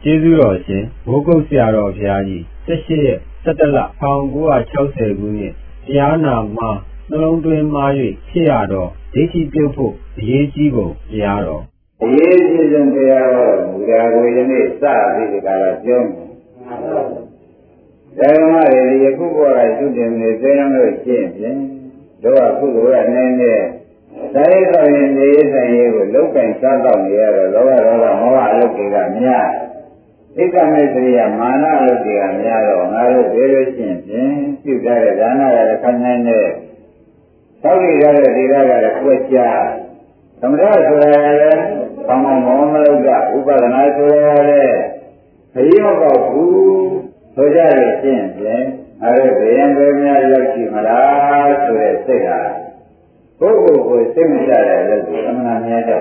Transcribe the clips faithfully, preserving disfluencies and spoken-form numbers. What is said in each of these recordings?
ကျေးဇူးတော်ရှင်ဘိုးကုတ်ဆရာတော်ဘုရားကြီး၁၈ရက်၁၁လ၁၉၆၀ခုနှစ်တရားနာမှာနှလုံးသွင်းမှာ၍ဖြစ်ရတော့ဒိဋ္ဌိပြုတ်ဖို့အရေးကြီးပုံတရားတော်အရေးကြီးဆုံးတရားတော်မူတာကိုယနေ့စပြီးဒီကလာပြောမယ်။ဒါမှလည်းယခုဘောကသုတင်နေသိမ်းလို့ရှင်းဖြင့်တို့ကခုလိုကနေနဲ့တိုင်းတော်ရင်နေဆိုင်ရေးကိုလောက်ကင်စားတော့နေရတော့လောဘဒေါသမောဟအလုပ်တွေကများဣက္ခမေတ္တရိယမာနအလုပ်တွေကများတော့ငါတို့ဘယ်လိုရှင်းဖြင့်ပြုထားတဲ့ဒါနကလည်းခံနိုင်တဲ့သောက်ရတဲ့ဒီရကလည်းကွက်ကြသမထဆိုတာလည်းကောင်းကောင်းမောမလို့ကဥပဒနာဆိုတာလည်းခရီးမပေါက်ဘူးဆိုကြလို့ရှင်းဖြင့်ငါတို့ဘယ်ရင်ပဲများရောက်ရှိမလားဆိုတဲ့စိတ်ဟာပုဂ္ဂိုလ်ကိုစိတ်မချတဲ့လို့ဒီအမှန်များတယ်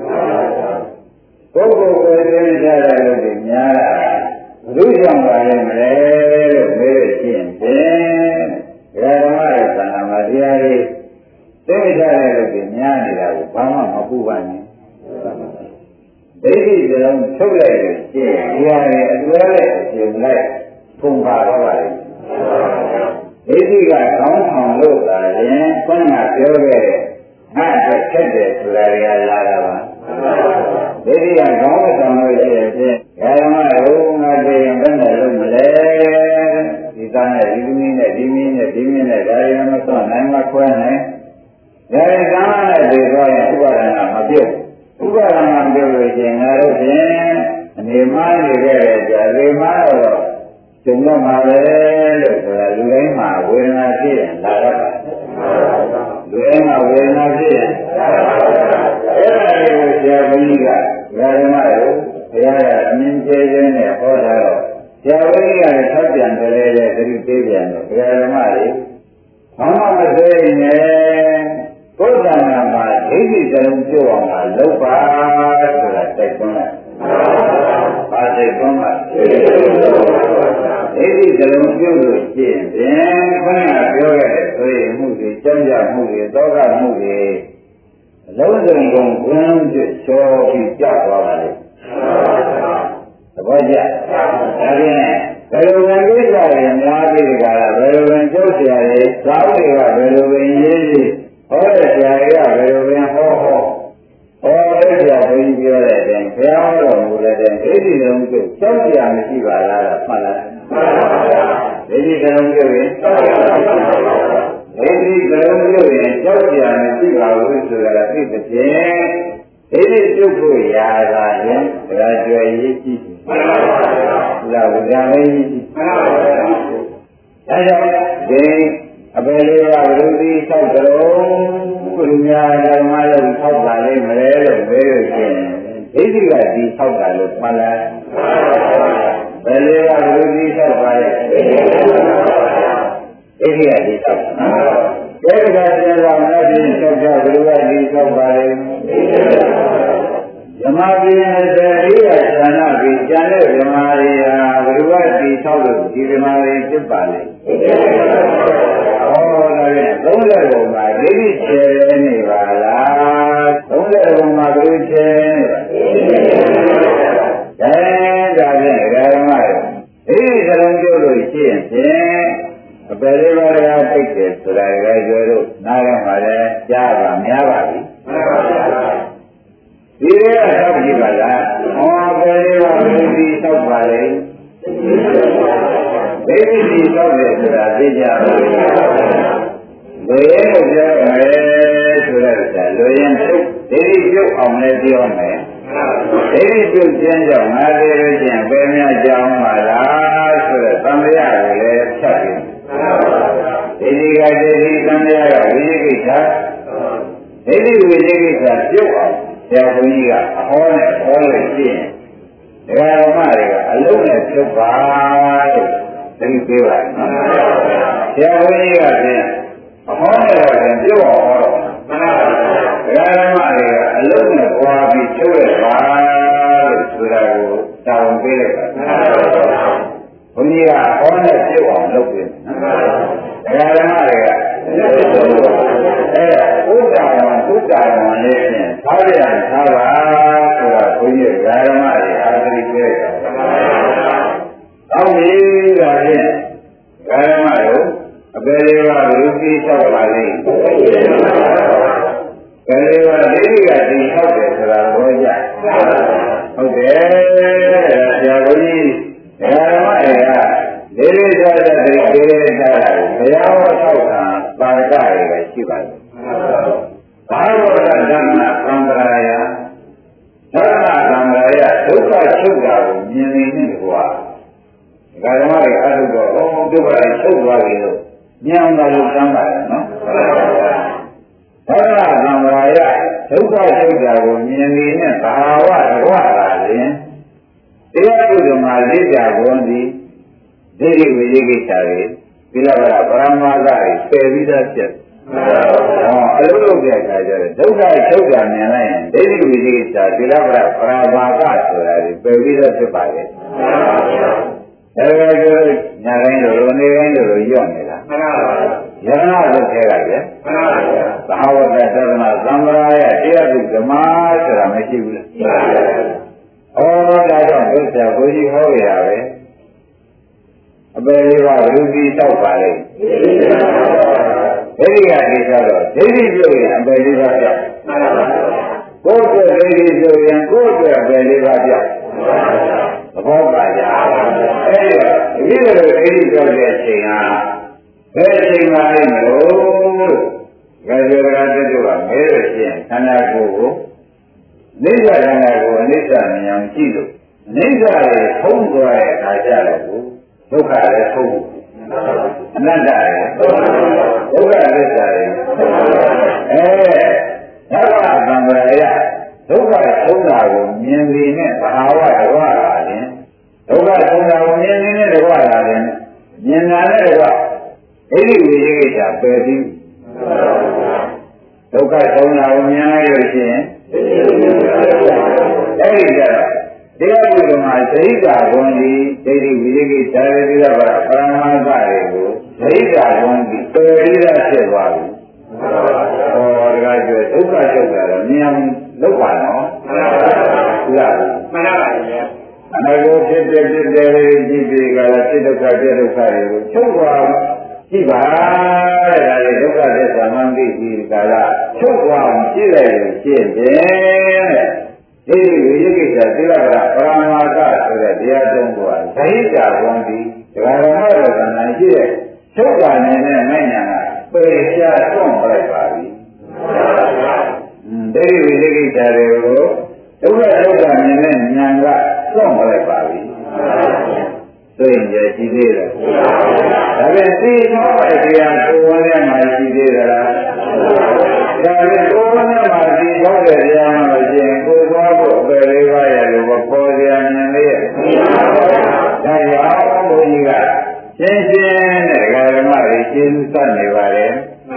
ပုဂ္ဂိုလ်ကိုစိတ်မချတဲ့လို့ဒီများတာဘုရားကြောင့်ပါလဲမလဲလို့မေးလို့ရှင်းဖြင့်ဓမ္မရဲ့သံဃာမတရားကြီးစိတ်မချတဲ့လို့ဒီများနေတာကိုဘာမှမပူပါနဲ့ဒိဋ္ဌိစလုံးထုတ်လိုက်လို့ရှင်းဒီဟာရဲ့အတွဲနဲ့အရှင်လိုက်ပုံပါတော့ပါလေဒိဋ္ဌိကကောင်းဆောင်လို့သာရင်ခုနကပြောခဲ့တဲ့ငါ့အတွက်ခက်တယ်ဆိုတာတွေကလာတာပါဒိဋ္ဌိကကောင်းဆောင်လို့ရှိရင်ဖြင့်ဓမ္မတို့ငါတည်ရင်ဘယ်နဲ့လုပ်မလဲဒီသားနဲ့ဒီသမီးနဲ့ဒီမင်းနဲ့ဒီမင်းနဲ့ဒါရီမစွန့်နိုင်မခွဲနိုင်ဒါရီကာမနဲ့ဒီတော့ရင်ဥပါဒနာမပြုတ်ဥပါဒနာမပြုတ်လို့ရှိရင်ငါတို့ဖြင့်အနေမနေခဲ့တဲ့ကြာဒီမှာတော့ကျုံတော့မှာပဲလို့ဆိုတာလူတိုင်းမှာဝေဒနာဖြစ်ရင်လာတော့တာလူတိုင်းမှာဝေဒနာဖြစ်ရင်အဲ့ဒါကိုဆရာဘုန်းကြီးကဓမ္မတို့ဘုရားကအမြင်ကျဲကျဲနဲ့ဟောတာတော့ဆရာဘုန်းကြီးကလည်းထောက်ပြန်ကြလေတဲ့သတိပေးပြန်တော့ဘုရားဓမ္မတွေဘာမှမသိနဲ့ဘုရားနာမှာဒိဋ္ဌိစလုံးပြုတ်အောင်လာလုပ်ပါဆိုတာတိုက်တွန်းလိုက်ပါတိုက်တွန်းပါဒိဋ္ဌိစလုံးပြုတ်လို့ရှိရင်ဖြင့်ခဏပြောခဲ့တဲ့ဆိုရင်မှုတွေကြောက်ကြမှုတွေတောကမှုတွေအလုံးစုံကုန်ခွန်းပြချောပြီးကြောက်သွားပါလေသဘောကျဒါဖြင့်ဘယ်လိုဝင်ကိစ္စတွေများပြီးကြတာဘယ်လိုဝင်ကျုပ်ဆရာတွေသာဝတိကဘယ်လိုဝင်ရေးရေးဟောတဲ့ဆရာတွေကဘယ်လိုဝင်ဟောဟောဟောတဲ့ဆရာဘုန်းကြီးပြောတဲ့အတိုင်းဘုရားဟောတော်မူတဲ့အတိုင်းဒိဋ္ဌိလုံးကျုပ်ကြောက်ကြမရှိပါလားတော့မှတ်လားဒိဋ္ဌိကလုံးကျုပ်ရင်ဒိဋ္ဌိကလုံးကျုပ်ရင်ကြောက်ကြမရှိပါဘူးဆိုတာသိတဲ့ဖြင့်ဒိဋ္ဌိကျုပ်ကိုရာသာရင်ဒါကြွယ်ရေးကြည့်လာဝဇာလေးကြီးဒါကြောင့်ဒီအပေလေးကဘုရုသီဆောက်ကြလုံးဘုရားဓမ္မလုံးဆောက်ပါလိမ့်မယ်လို့ပြောလို့ရှိရင်ဒိဋ္ဌိကဒီဆောက်တာလို့မှတ်လားဘယ်လေးကဘုရုသီဆောက်ပါလဲဒိဋ္ဌိကဒီဆောက်ကဲဒါကကျေသာမနာပြီးဆောက်ကြဘုရားဒီဆောက်ပါလေဓမ္မပြည်နဲ့တည်းရဌာနပြီးကျန်တဲ့ဓမ္မတွေဟာဘုရားဒီဆောက်လို့ဒီဓမ္မတွေဖြစ်ပါလေဟောဒါနဲ့သုံးတဲ့ဘုံမှာဒိဋ္ဌိချေနေပါလားသုံးတဲ့ဘုံမှာဒိဋ္ဌိချေနေပါဒါဒါဖြင့်ဓမ္မတွေဒိဋ္ဌိစလုံးပြုလို့ရှိရင်ဖြင့်အပေလေးပါးကသိတယ်ဆိုတာကပြောလို့နားရမှာလဲကြားပါများပါပြီဒီရသောက်ကြည့်ပါလားဟောအပေလေးပါးဘယ်ဒီသောက်ပါလဲဒိဋ္ဌိဒီသောက်တယ်ဆိုတာသိကြပါဘူးဘယ်လိုပြောမယ်ဆိုတော့လူရင်ဒိဋ္ဌိပြုတ်အောင်လည်းပြောမယ်ဒိဋ္ဌိပြုတ်ခြင်းကြောင့်ငါသေးလို့ချင်းဘယ်များကြောင်းပါလားဆိုတော့သံဃာကိုလည်းဖြတ်ပြီးဒိဋ္ဌိကဒိဋ္ဌိသံဃာကဝိသေကိစ္စဒိဋ္ဌိဝိသေကိစ္စပြုတ်အောင်ဆရာဘုန်းကြီးကအဟောနဲ့ဟောလို့ရှိရင်ဒကာဓမ္မတွေကအလုံးနဲ့ပြုတ်ပါလို့သိပေးပါနော်ဆရာဘုန်းကြီးကပြင်အဟောနဲ့တော့ပြင်ပြုတ်အောင်ဟောတော့မှန်ပါပါဒကာဓမ္မတွေကအလုံးနဲ့ပွားပြီးပြုတ်ရပါလို့ဆိုတာကိုတောင်းပေးလိုက်ပါမှန်ပါပါဘုန်းကြီးကဟောနဲ့ပြုတ်အောင်လုပ်ပေးနော်ဒကာဓမ္မတွေကအဲဥဒ္ဒါဝံဥဒ္ဒါဝံလေးဖြင့်သာရယံသာပါဆိုတာဘုန်းကြီးဓမ္မတွေအာသတိပေးတယ်ဆောက်ပါလိမ့်ကလေးကဒိဋ္ဌိကဒီဆောက်တယ်ဆိုတာဘောကြဟုတ်တယ်ဆရာဘုန်းကြီးဓမ္မတွေကလေးလေးစားတဲ့ဒီလေးလေးစားတာဘုရားဟောဆောက်တာပါရကတွေပဲရှိပါတယ်ဘာလို့လဲဓမ္မသံဃာယဓမ္မသံဃာယဒုက္ခချုပ်တာကိုမြင်နေတဲ့ကွာဓမ္မတွေအဲ့လိုတော့ဒုက္ခတွေချုပ်သွားပြီလို့ဉာဏ်သာလို့သမ်းပါတယ်နော်ဓမ္မသံဃာယဒုက္ခချုပ်တာကိုမြင်နေတဲ့ဘာဝတဝလာရင်တရားပုဒ်မှာလေးကြကုန်သည်ဒိဋ္ဌိဝိသေကိစ္စတွေဒီလိုကပရမဂ္ဂတွေပယ်ပြီးသားဖြစ်ဟောအလုံးလုံးပြခါကြတယ်ဒုက္ခချုပ်တာမြင်လိုက်ရင်ဒိဋ္ဌိဝိသေကိစ္စဒီလိုကပရမာဂ္ဂဆိုတာတွေပယ်ပြီးသားဖြစ်ပါလေဒါကကျညာတိုင်းလိုနေတိုင်းလိုညော့နေတာမှန်ပါပါယရဏလုတ်ခဲကပြမှန်ပါပါသာဝတ္တသဒ္ဒနာသံဃာယတရားသူဓမ္မဆိုတာမရှိဘူးလားမှန်ပါပါဩဒါကြောင့်ဘုရားဘုရားဟောရပဲအပေလေးပါလူကြီးတောက်ပါလေဒိဋ္ဌိကဒီကြတော့ဒိဋ္ဌိပြုရင်အပေလေးပါပြောက်မှန်ပါပါကိုယ်ကဒိဋ္ဌိပြုရင်ကိုယ်ကအပေလေးပါပြောက်သဘောပါကြအဲ့တော့ဒီလိုဒိဋ္ဌိပြောတဲ့အချိန်ဟာဘယ်အချိန်မှလဲမလို့ကြကြရကတည်းကမဲလို့ရှိရင်ခန္ဓာကိုယ်ကိုနိစ္စခန္ဓာကိုယ်အနိစ္စမြင်အောင်ကြည့်လို့နိစ္စရဲ့ထုံးသွားတဲ့အခါကျတော့ဒုက္ခလည်းထုံးအနတ္တလည်းဒုက္ခသစ္စာလည်းအဲဒါကသံဃာယဒုက္ခထုံးတာကိုမြင်ပြီးနဲ့ဘာဝတဝလာရင်ဒုက္ခထုံးတာကိုမြင်ပြီးနဲ့တဝလာရင်မြင်တာနဲ့တဝဒိဋ္ဌိဝိသေကိစ္စပယ်ပြီးဒုက္ခထုံးတာကိုမြင်လိုက်လို့ရှိရင်အဲဒီကြတော့တရားပုဒ်မှာသတိကာဝန်ဒီဒိဋ္ဌိဝိသေကိစ္စတွေပြီးတော့ပရမဂ္ဂတွေကိုသတိကာဝန်ဒီပယ်ပြီးသားဖြစ်သွားပြီဟောတကားကျွဲဒုက္ခချုပ်တာတော့မြင်အောင်လုပ်ပါနော်ဟုတ်လားမှန်ပါပါဗျာအနာကိုဖြစ်တဲ့ဖြစ်တဲ့လေးကြည့်ပြီးကြတာဖြစ်ဒုက္ခပြဒုက္ခတွေကိုချုပ်သွားကြည့်ပါတဲ့ဒါလေးဒုက္ခသစ္စာမှန်သိပြီးကြတာချုပ်သွားအောင်ကြည့်လိုက်လို့ရှင်းတယ်တဲ့ဒီဝိသေကိစ္စသီလကပရမဂ္ဂဆိုတဲ့တရားသုံးခုဟာဇဟိတာဝန်ဒီဒကာရမတော်ကနိုင်ရှိတဲ့ချုပ်တာနေတဲ့နိုင်ညာကပေရှားသွန့်ပလိုက်ပါပြီဒိဋ္ဌိဝိသေကိစ္စတွေကိုဒုက္ခချုပ်တာနေတဲ့ဉာဏ်ကသွန့်ပလိုက်ပါပြီဆိုရင်ကြည်သေးတယ်ဒါပြန်သိသောတဲ့တရားကိုယ်ဝင်ထဲမှာရှိသေးသလားဒါပြန်ကိုယ်ဝင်ထဲမှာသိသောတဲ့တရားမှာရှိရင်ကိုယ်သွားဖို့အပေလေးပါးရလို့ပေါ်စရာဉာဏ်လေးရဲ့ဒါကြောင့်ဘုန်းကြီးကရှင်းရှင်းတဲ့ဓမ္မတွေရှင်းသတ်နေပါတယ်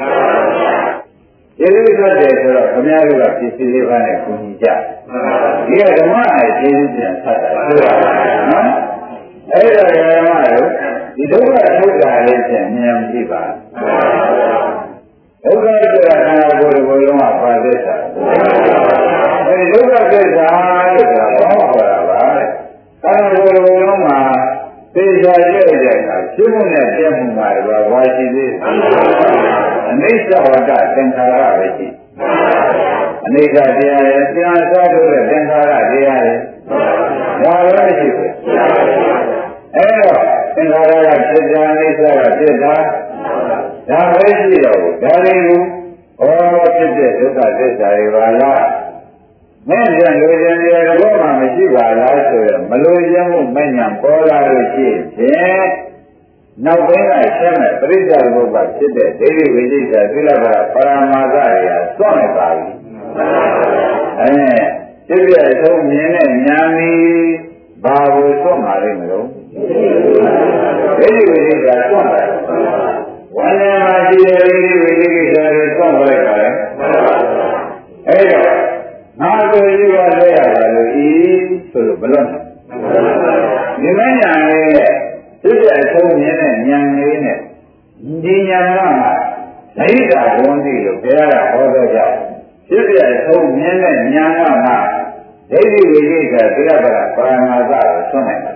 ကျေးဇူးသက်တယ်ဆိုတော့ခင်ဗျားတို့ကပစ္စည်းလေးပါးနဲ့ကူညီကြဒီကဓမ္မနဲ့ကျေးဇူးပြန်ဆက်တာနော်အဲ့ဒါဓမ္မတို့ဒီဒုက္ခထုတ်တာလေးဖြင့်ဉာဏ်ကြည့်ပါဒုက္ခဆိုတာခန္ဓာကိုယ်ကိုယ်လုံးကပါသစ္စာအဲဒီဒုက္ခသစ္စာလို့ဆိုတာဘောခေါ်တာပါတဲ့ခန္ဓာကိုယ်ကိုယ်လုံးမှာသိချာရဲ့တဲ့အခါရှင်းမှုနဲ့ပြည့်မှုမှာတော့ဘာရှိသေးလဲအနိစ္စဝတ္တသင်္ခါရပဲရှိအနိစ္စတရားရဲ့ပြန်စားလို့တဲ့သင်္ခါရတရားရဲ့ဒါလည်းရှိဘူးအဲတော့သင်္ခါရကဖြစ်တာအနိစ္စကဖြစ်တာဒါပဲရှိတော့ဒါတွေကိုဩဖြစ်တဲ့ဒုက္ခသစ္စာတွေပါလားမဲ့ကြံလိုချင်တဲ့ဘောမှမရှိပါလားဆိုရမလိုချင်မှုမညံပေါ်လာလို့ရှိရင်နောက်ပိုင်းကဆက်မဲ့ပရိစ္ဆေဘုရားဖြစ်တဲ့ဒိဋ္ဌိဝိသေသသီလကပရမဂ္ဂတွေဟာသွန့်လိုက်ပါပြီအဲဖြစ်ပြအဆုံးမြင်တဲ့ဉာဏ်ကြီးဘာကိုသွန့်ပါလိမ့်မလို့ဒိဋ္ဌိဝိသေသသွန့်တယ်ဝန္ဒနာရှိတဲ့ဒိဋ္ဌိဝိသေကိစ္စတွေသွန့်လိုက်ပါလေအဲဒါငါတို့ယူရလဲရတာလို့ဤဆိုလို့ဘလို့ဒီမညာလေးဖြစ်တဲ့အဆုံးမြင်တဲ့ဉာဏ်လေးနဲ့ဒီဉာဏ်ကဒိဋ္ဌာဝန်တိလို့ဘုရားကဟောတော့ကြောင့်ဖြစ်တဲ့အဆုံးမြင်တဲ့ဉာဏ်ကမှဒိဋ္ဌိဝိသေကသီလပရပရမဂ္ဂကိုဆွမ်းနိုင်တယ်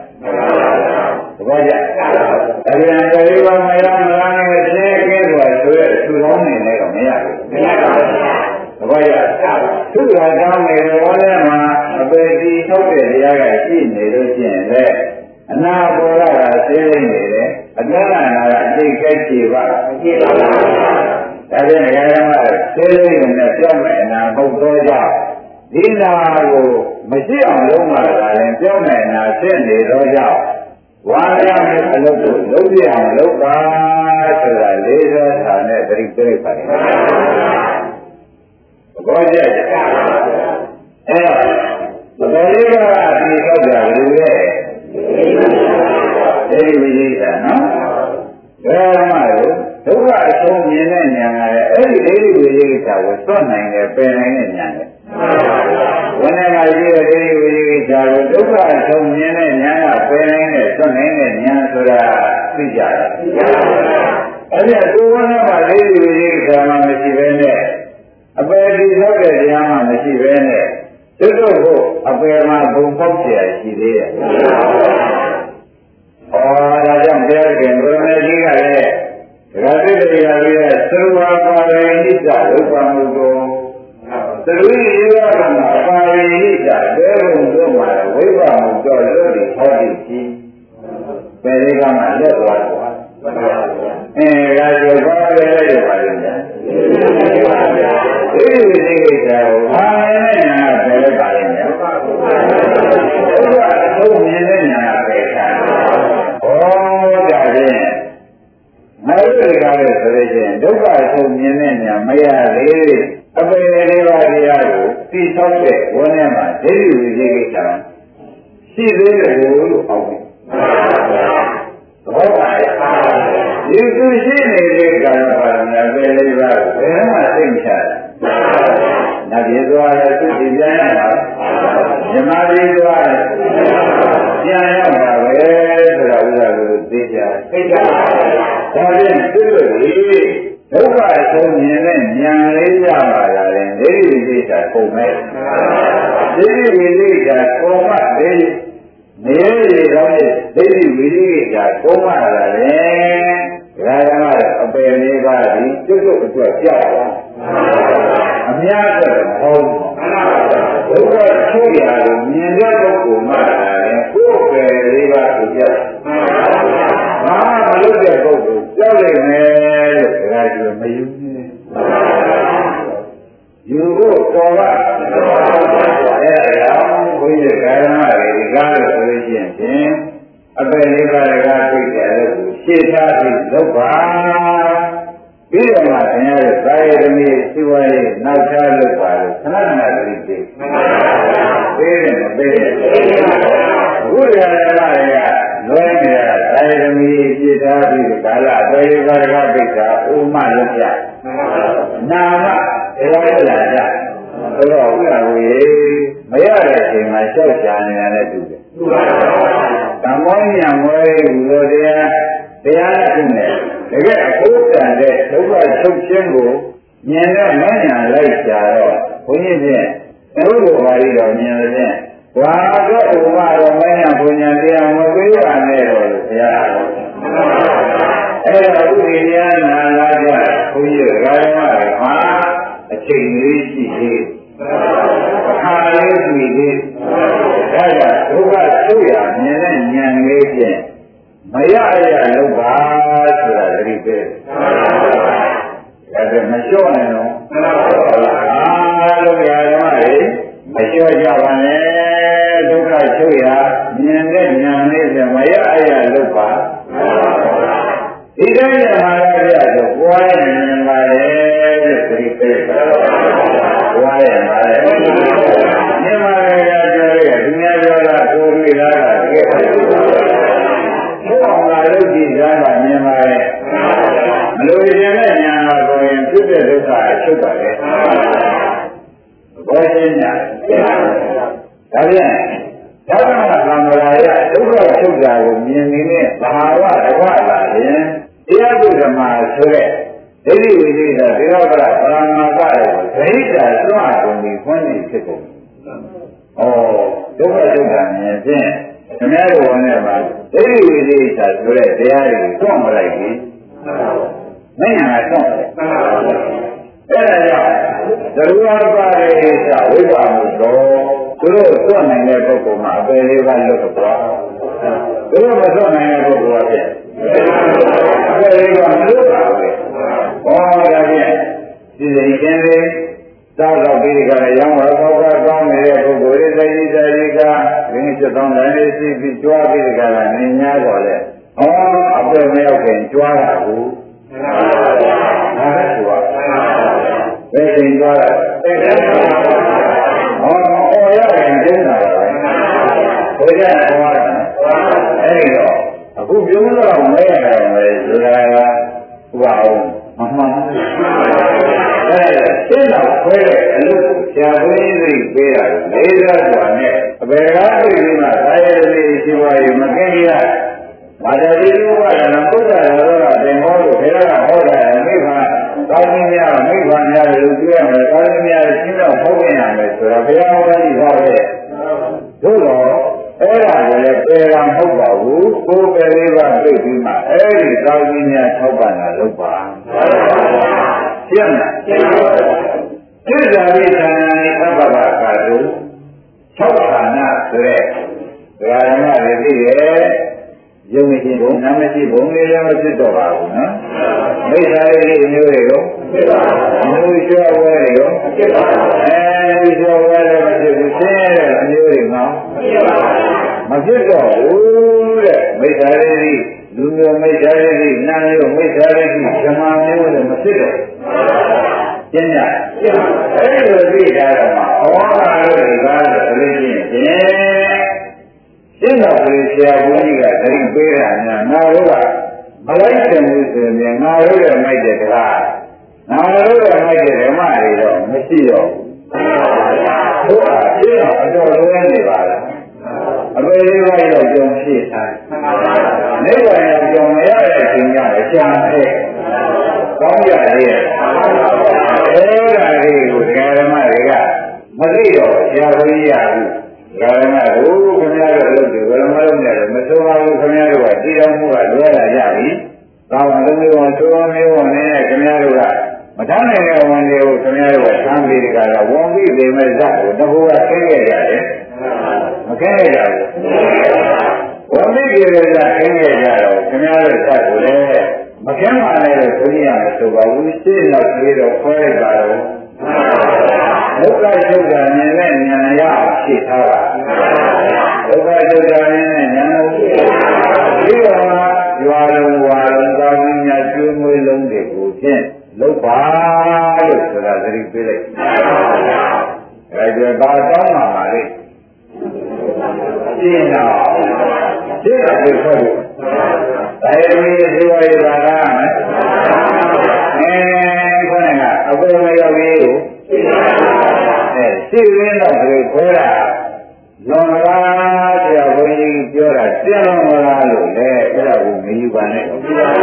သဘောကျဒါပြန်ကြလေးပါမရမလားနဲ့ရှင်းကဲစွာဆိုရအထူးသောအနာပေါ်လာတာသိနေတယ်အတ္တနာကအသိကိစ္စပါမရှိပါဘူးဒါဖြင့်ငါတို့ကသိနေနဲ့ပြောင်းမယ်အနာဟုတ်တော့ကြောင့်ဒီနာကိုမရှိအောင်လုံးမှလာရင်ပြောင်းမယ်အနာဖြစ်နေတော့ကြောင့်ဝါရမှုအလုပ်ကိုလုပ်ပြအောင်လုပ်ပါဆိုတာလေးသောဌာနဲ့တတိပြိပါမယ်ဘောကြည့်အဲတော့ဘယ်လိုကဒီတော့ကြလို့လဲဒီဝိသေသနော်ဒါမှလို့ဒုက္ခအဆုံးမြင်တဲ့ဉာဏ်ကလည်းအဲ့ဒီဒိဋ္ဌိဝိသေသကိုသွတ်နိုင်တယ်ပယ်နိုင်တဲ့ဉာဏ်လေဝိနည်းကရှိတဲ့ဒိဋ္ဌိဝိသေသကိုဒုက္ခအဆုံးမြင်တဲ့ဉာဏ်ကပယ်နိုင်တဲ့သွတ်နိုင်တဲ့ဉာဏ်ဆိုတာသိကြတယ်အဲ့ဒီကိုယ်ဝိနည်းမှာဒိဋ္ဌိဝိသေသမှမရှိဘဲနဲ့အပယ်ဒီသောတဲ့တရားမှမရှိဘဲနဲ့သူတို့ကိုအပယ်မှာဘုံပေါက်เสียရှိသေးရဲ့။ဩဒါကြောင့်တရားခင်ဘုရားကြီးကလည်းဒါသိတဲ့တရားကြီးကသရဝါပါရိဟိတဥပ္ပမုကောသရိယောကမှာပါရိဟိတဘယ်လိုတို့မှာဝိပ္ပမုကောလို့ဒီဟောဒီကြီးဘယ်လေးကမှလက်သွားသွားအဲဒါကြောဘာပဲလဲပါလိမ့်မယ်ဒီဝိသေကိစ္စကိုအာရနဲ့ညာဘယ်လဲပါလိမ့်မယ်ဘုရားအဆုံးမြင်တဲ့ညာပဲခံဩဒါဖြင့်မရတဲ့ကားလို့ဆိုလို့ရှိရင်ဒုက္ခအဆုံးမြင်တဲ့ညာမရသေးအပေလေးပါးတရားကိုသိသောက်တဲ့ဝန်းထဲမှာဒိဋ္ဌိဝိသေကိစ္စရှိသေးတယ်လို့အောက်တယ်ဟုတ်ပါရဲ့ဒီသူရှိနေတဲ့ကာလပါဏာပဲလေးပါဘယ်မှသိမချတာနတ်ပြည်သွားရသူဒီပြန်ရမှာမြမပြည်သွားရပြန်ရမှာပဲဆိုတာဥစ္စာကိုသိကြသိကြဒါဖြင့်သူတို့ဒီဒုက္ခအဆုံးမြင်တဲ့ဉာဏ်လေးရပါလားလေဒိဋ္ဌိဝိသေသကုန်မဲ့ဒိဋ္ဌိဝိသေသကုန်မှလေနေရတော့ဒိဋ္ဌိဝိသေသကုန်မှလာလေဒါကမှအပယ်လေးပါးဒီကျွတ်ကျွတ်အတွက်ကြောက်တာအများကတော့မဟုတ်ဘူးဒုက္ခချုပ်ရလို့မြင်တဲ့ပုဂ္ဂိုလ်မှလာတယ်ကိုယ်ပဲလေးပါးကိုကြောက်ဘာမလုပ်တဲ့ပုဂ္ဂိုလ်ကြောက်နေမယ်လို့ဒါကမယူဘူးယူဖို့တော်ပါအဲဒါကြောင့်ဘုန်းကြီးကာရမတွေဒီကားလို့ဆိုလို့ရှိရင်အပယ်လေးပါးကသိတယ်လို့ရှင်းထားပြီးလုပ်ပါပြီးတော့မှခင်ဗျားတို့သာယသမီးရှိဝါရေးနောက်ချလုပ်ပါလို့ခဏခဏတည်းသိပေးတယ်မပေးတယ်ဘုရားရမတွေကလွဲနေတာသာယသမီးရှင်းထားပြီးကာလအပယ်လေးပါးကသိတာဥမလုပ်ကြနာမတရားလာကြဆိုတော့ဥက္ကဝေမရတဲ့အချိန်မှာရှောက်ချာနေရတယ်တူတယ်တမောညံဝဲလို့တရားတရားနဲ့နဲ့တကယ်အဖို့တန်တဲ့ဒုက္ခချုပ်ခြင်းကိုမြင်တဲ့မဉ္ဇဏ်လိုက်ကြတော့ဘုန်းကြီးဖြင့်ဘုရားဘာကြီးတော်မြင်လို့ဖြင့်ဝါတော့ဥပတော်မဉ္ဇဏ်ဘုညာတရားမပေးပါနဲ့တော့လို့ဘုရားအဲ့တော့ဥပ္ပိယနာလာကြဘုန်းကြီးဓမ္မတွေမှာအချိန်လေးရှိသေးအခါလေးရှိသေးဒါကြောင့်ဒုက္ခချုပ်ရမြင်တဲ့ဉာဏ်လေးဖြင့်မရရလောက်ပါဆိုတာသတိပေးတယ်ဒါပေမဲ့မလျှော့နဲ့တော့အားလုံးရဓမ္မတွေမလျှော့ကြပါနဲ့ဒုက္ခချုပ်ရမြင်တဲ့ဉာဏ်လေးဖြင့်မရရလောက်ပါဒီတိုင်းရမှာရရဆိုပွားရမြင်ပါလေလို့သတိပေးတယ်ပွားရပါလေမြင်ပါလေကြပြောရဒီများပြောတာကိုယ်တွေ့တာကတကယ်ဘုရားလာလို့ဒီသားကမြင်ပါလေမလို့ရင်နဲ့ညာလာဆိုရင်ဖြစ်တဲ့ဒုက္ခအချုပ်ပါလေဘောရှင်းညာဒါပြန်ဒါကမှသံဃာရဒုက္ခချုပ်တာကိုမြင်နေတဲ့ဘာဝတဝလာရင်တရားပုဒ်ဓမ္မဆိုတဲ့ဒိဋ္ဌိဝိသေသသေရပရပရမကရဲ့ဒိဋ္ဌာသွန်ကုန်ပြီးခွင့်နေဖြစ်ကုန်။ဩဒုက္ခဒုက္ခမြင်ဖြင့်ခမည်းတော်နဲ့ပါဒိဋ္ဌိဝိသေသဆိုတဲ့တရားတွေကိုသွန်မလိုက်ဘူး။မင်းညာသွန်တယ်။အဲဒါကြောင့်သရဝပါရိသဝိပါမှုတော်သူတို့သွန်နိုင်တဲ့ပုဂ္ဂိုလ်မှာအပယ်လေးပါလွတ်သွား။သဘယ်လိုမစွန့်နိုင်တဲ့ပုဂ္ဂိုလ်ကဖြစ်အဲ့ဒီကမလို့ပါဘူးဟောဒါဖြင့်ဒီစိတ်ချင်းလေးသာတော့ဒီကလည်းရောင်းဝယ်ပေါက်ကောင်းနေတဲ့ပုဂ္ဂိုလ်တွေစိတ်ကြီးစိတ်ကဒီနေ့ချက်သောင်းတိုင်းလေးစီးပြီးကြွားပြီးကြတာနေ냐တော့လေဟောအပယ်မရောက်ခင်ကြွားတာဘူးမှန်ပါဗျာဒါလည်းကြွားဘယ်ချိန်ကြွားတာသိတယ်ဟောအော်ရရင်ကျင်းတာပဲဘယ်ကြကြွားတာအဲ့ဒီတော့အခုပြုံးတော့မဲရတယ်ပဲဆိုတာကဥပအောင်မမှန်ဘူးအဲရှင်းတော့ခွဲတဲ့အလုပ်ကိုဆရာဘုန်းကြီးတွေပေးတာလေးစားစွာနဲ့အဘယ်ကားတွေ့ပြီးမှသာယလေးရှိပါရဲ့မကင်းရဘာတတိလူကလည်းဘုရားတော်ကသင်ဟောလို့ဘယ်တော့ဟောတာမိဘသာသနာ့မိဘများလို့ပြောရမယ်သာသနာ့ရှင်းတော့ဟောပြန်ရမယ်ဆိုတော့ဘုရားဟောတာကြီးပါပဲတို့တော့အဲ့ဒါကိုလည်းပယ်တာမဟုတ်ပါဘူးကိုယ်ပယ်လေးပါပြိတ်ပြီးမှအဲ့ဒီသာသနာ့ထောက်ပံ့တာလုပ်ပါရှင်းလားရှင်းပါပြီသစ္စာရိသနာနိသဗ္ဗဗကာတု၆ဌာနဆိုတဲ့ဒကာဓမ္မတွေသိရဲ့ယုံကြည်ဘုံနာမရှိဘုံလေးလည်းမဖြစ်တော့ပါဘူးနော်မိစ္ဆာရိအမျိုးတွေကိုဖြစ်ပါဘူးမျိုးကျွဲဝဲတွေကိုဖြစ်ပါဘူးအဲဒီကျွဲဝဲလည်းမဖြစ်ဘူးရှင်းတဲ့အမျိုးတွေမှာဖြစ်ပါဘူးမဖြစ်တော့ဘူးတဲ့မိစ္ဆာရိလူမျိုးမိစ္ဆာရိနာမျိုးမိစ္ဆာရိဓမ္မမျိုးလည်းမဖြစ်တော့ကျင်းတာအဲ့ဒီလိုသိကြတော့မှဩဃာလို့ဒီကားလို့ဆိုလို့ရှိရင်ရှင်းတော့လေဆရာဘုန်းကြီးကသတိပေးတာများငါတို့ကမလိုက်တယ်လို့ဆိုရင်ငါတို့ရဲ့မိုက်တဲ့တရားငါတို့ရဲ့မိုက်တဲ့ဓမ္မတွေတော့မရှိတော့ဘူးဟုတ်ပါရှင်းတော့အတော်လွဲနေပါလားအပေလေးပါးတော့ကြုံဖြစ်ထားနိဗ္ဗာန်ကိုကြုံရတဲ့အချိန်ကျအချမ်းတဲ့ကောင်းရရဲ့အဲ့ဒါတွေကိုဓမ္မတွေကမသိတော့ဆရာဘုန်းကြီးရဘူးဓမ္မကိုခင်ဗျားတို့လုပ်တယ်ဘယ်လိုမှလုပ်နေတယ်မဆိုးပါဘူးခင်ဗျားတို့ကတည်တော်မှုကလွဲလာကြပြီ။ကောင်းလုံးမျိုးဆိုးမျိုးဝင်နေခင်ဗျားတို့ကမတန်းနိုင်တဲ့ဝန်တွေကိုခင်ဗျားတို့ကသံပြီးတကယ်ဝန်ပြီးနေမဲ့ဇတ်ကိုတဘောကခင်းခဲ့ကြတယ်။မခင်းခဲ့ကြဘူး။ဝန်ပြီးကြတဲ့ဇတ်ခင်းခဲ့ကြတော့ခင်ဗျားတို့ဇတ်ကိုလည်းမခင်းပါနဲ့လို့ဆိုရမယ်ဆိုပါဘူးရှင်းတော့ပြီးတော့ခွဲလိုက်ပါတော့ဒုက္ခဒုက္ခမြင်တဲ့ဉာဏ်ရဖြည့်ထားတာဒုက္ခဒုက္ခမြင်တဲ့ဉာဏ်ကိုဖြည့်ပြီးတော့ရွာလုံးဝါလုံးသာဝိညာကျွေးမွေးလုံးတွေကိုဖြင့်လုပ်ပါလို့ဆိုတာသတိပေးလိုက်အဲဒီဘာတောင်းမှာပါလေရှင်းတော့ရှင်းတော့ပြောဖို့ဒါရမီဇေဝရတာကမယ်အဲခေါင်းကအပေါ်မရောက်ရေးကိုအဲရှိရင်းတော့ဒီခွဲတာလွန်လားဆရာဘုန်းကြီးပြောတာကျင်းလွန်လားလို့လေအဲ့ဒါကိုမယူပါနဲ့ဒါ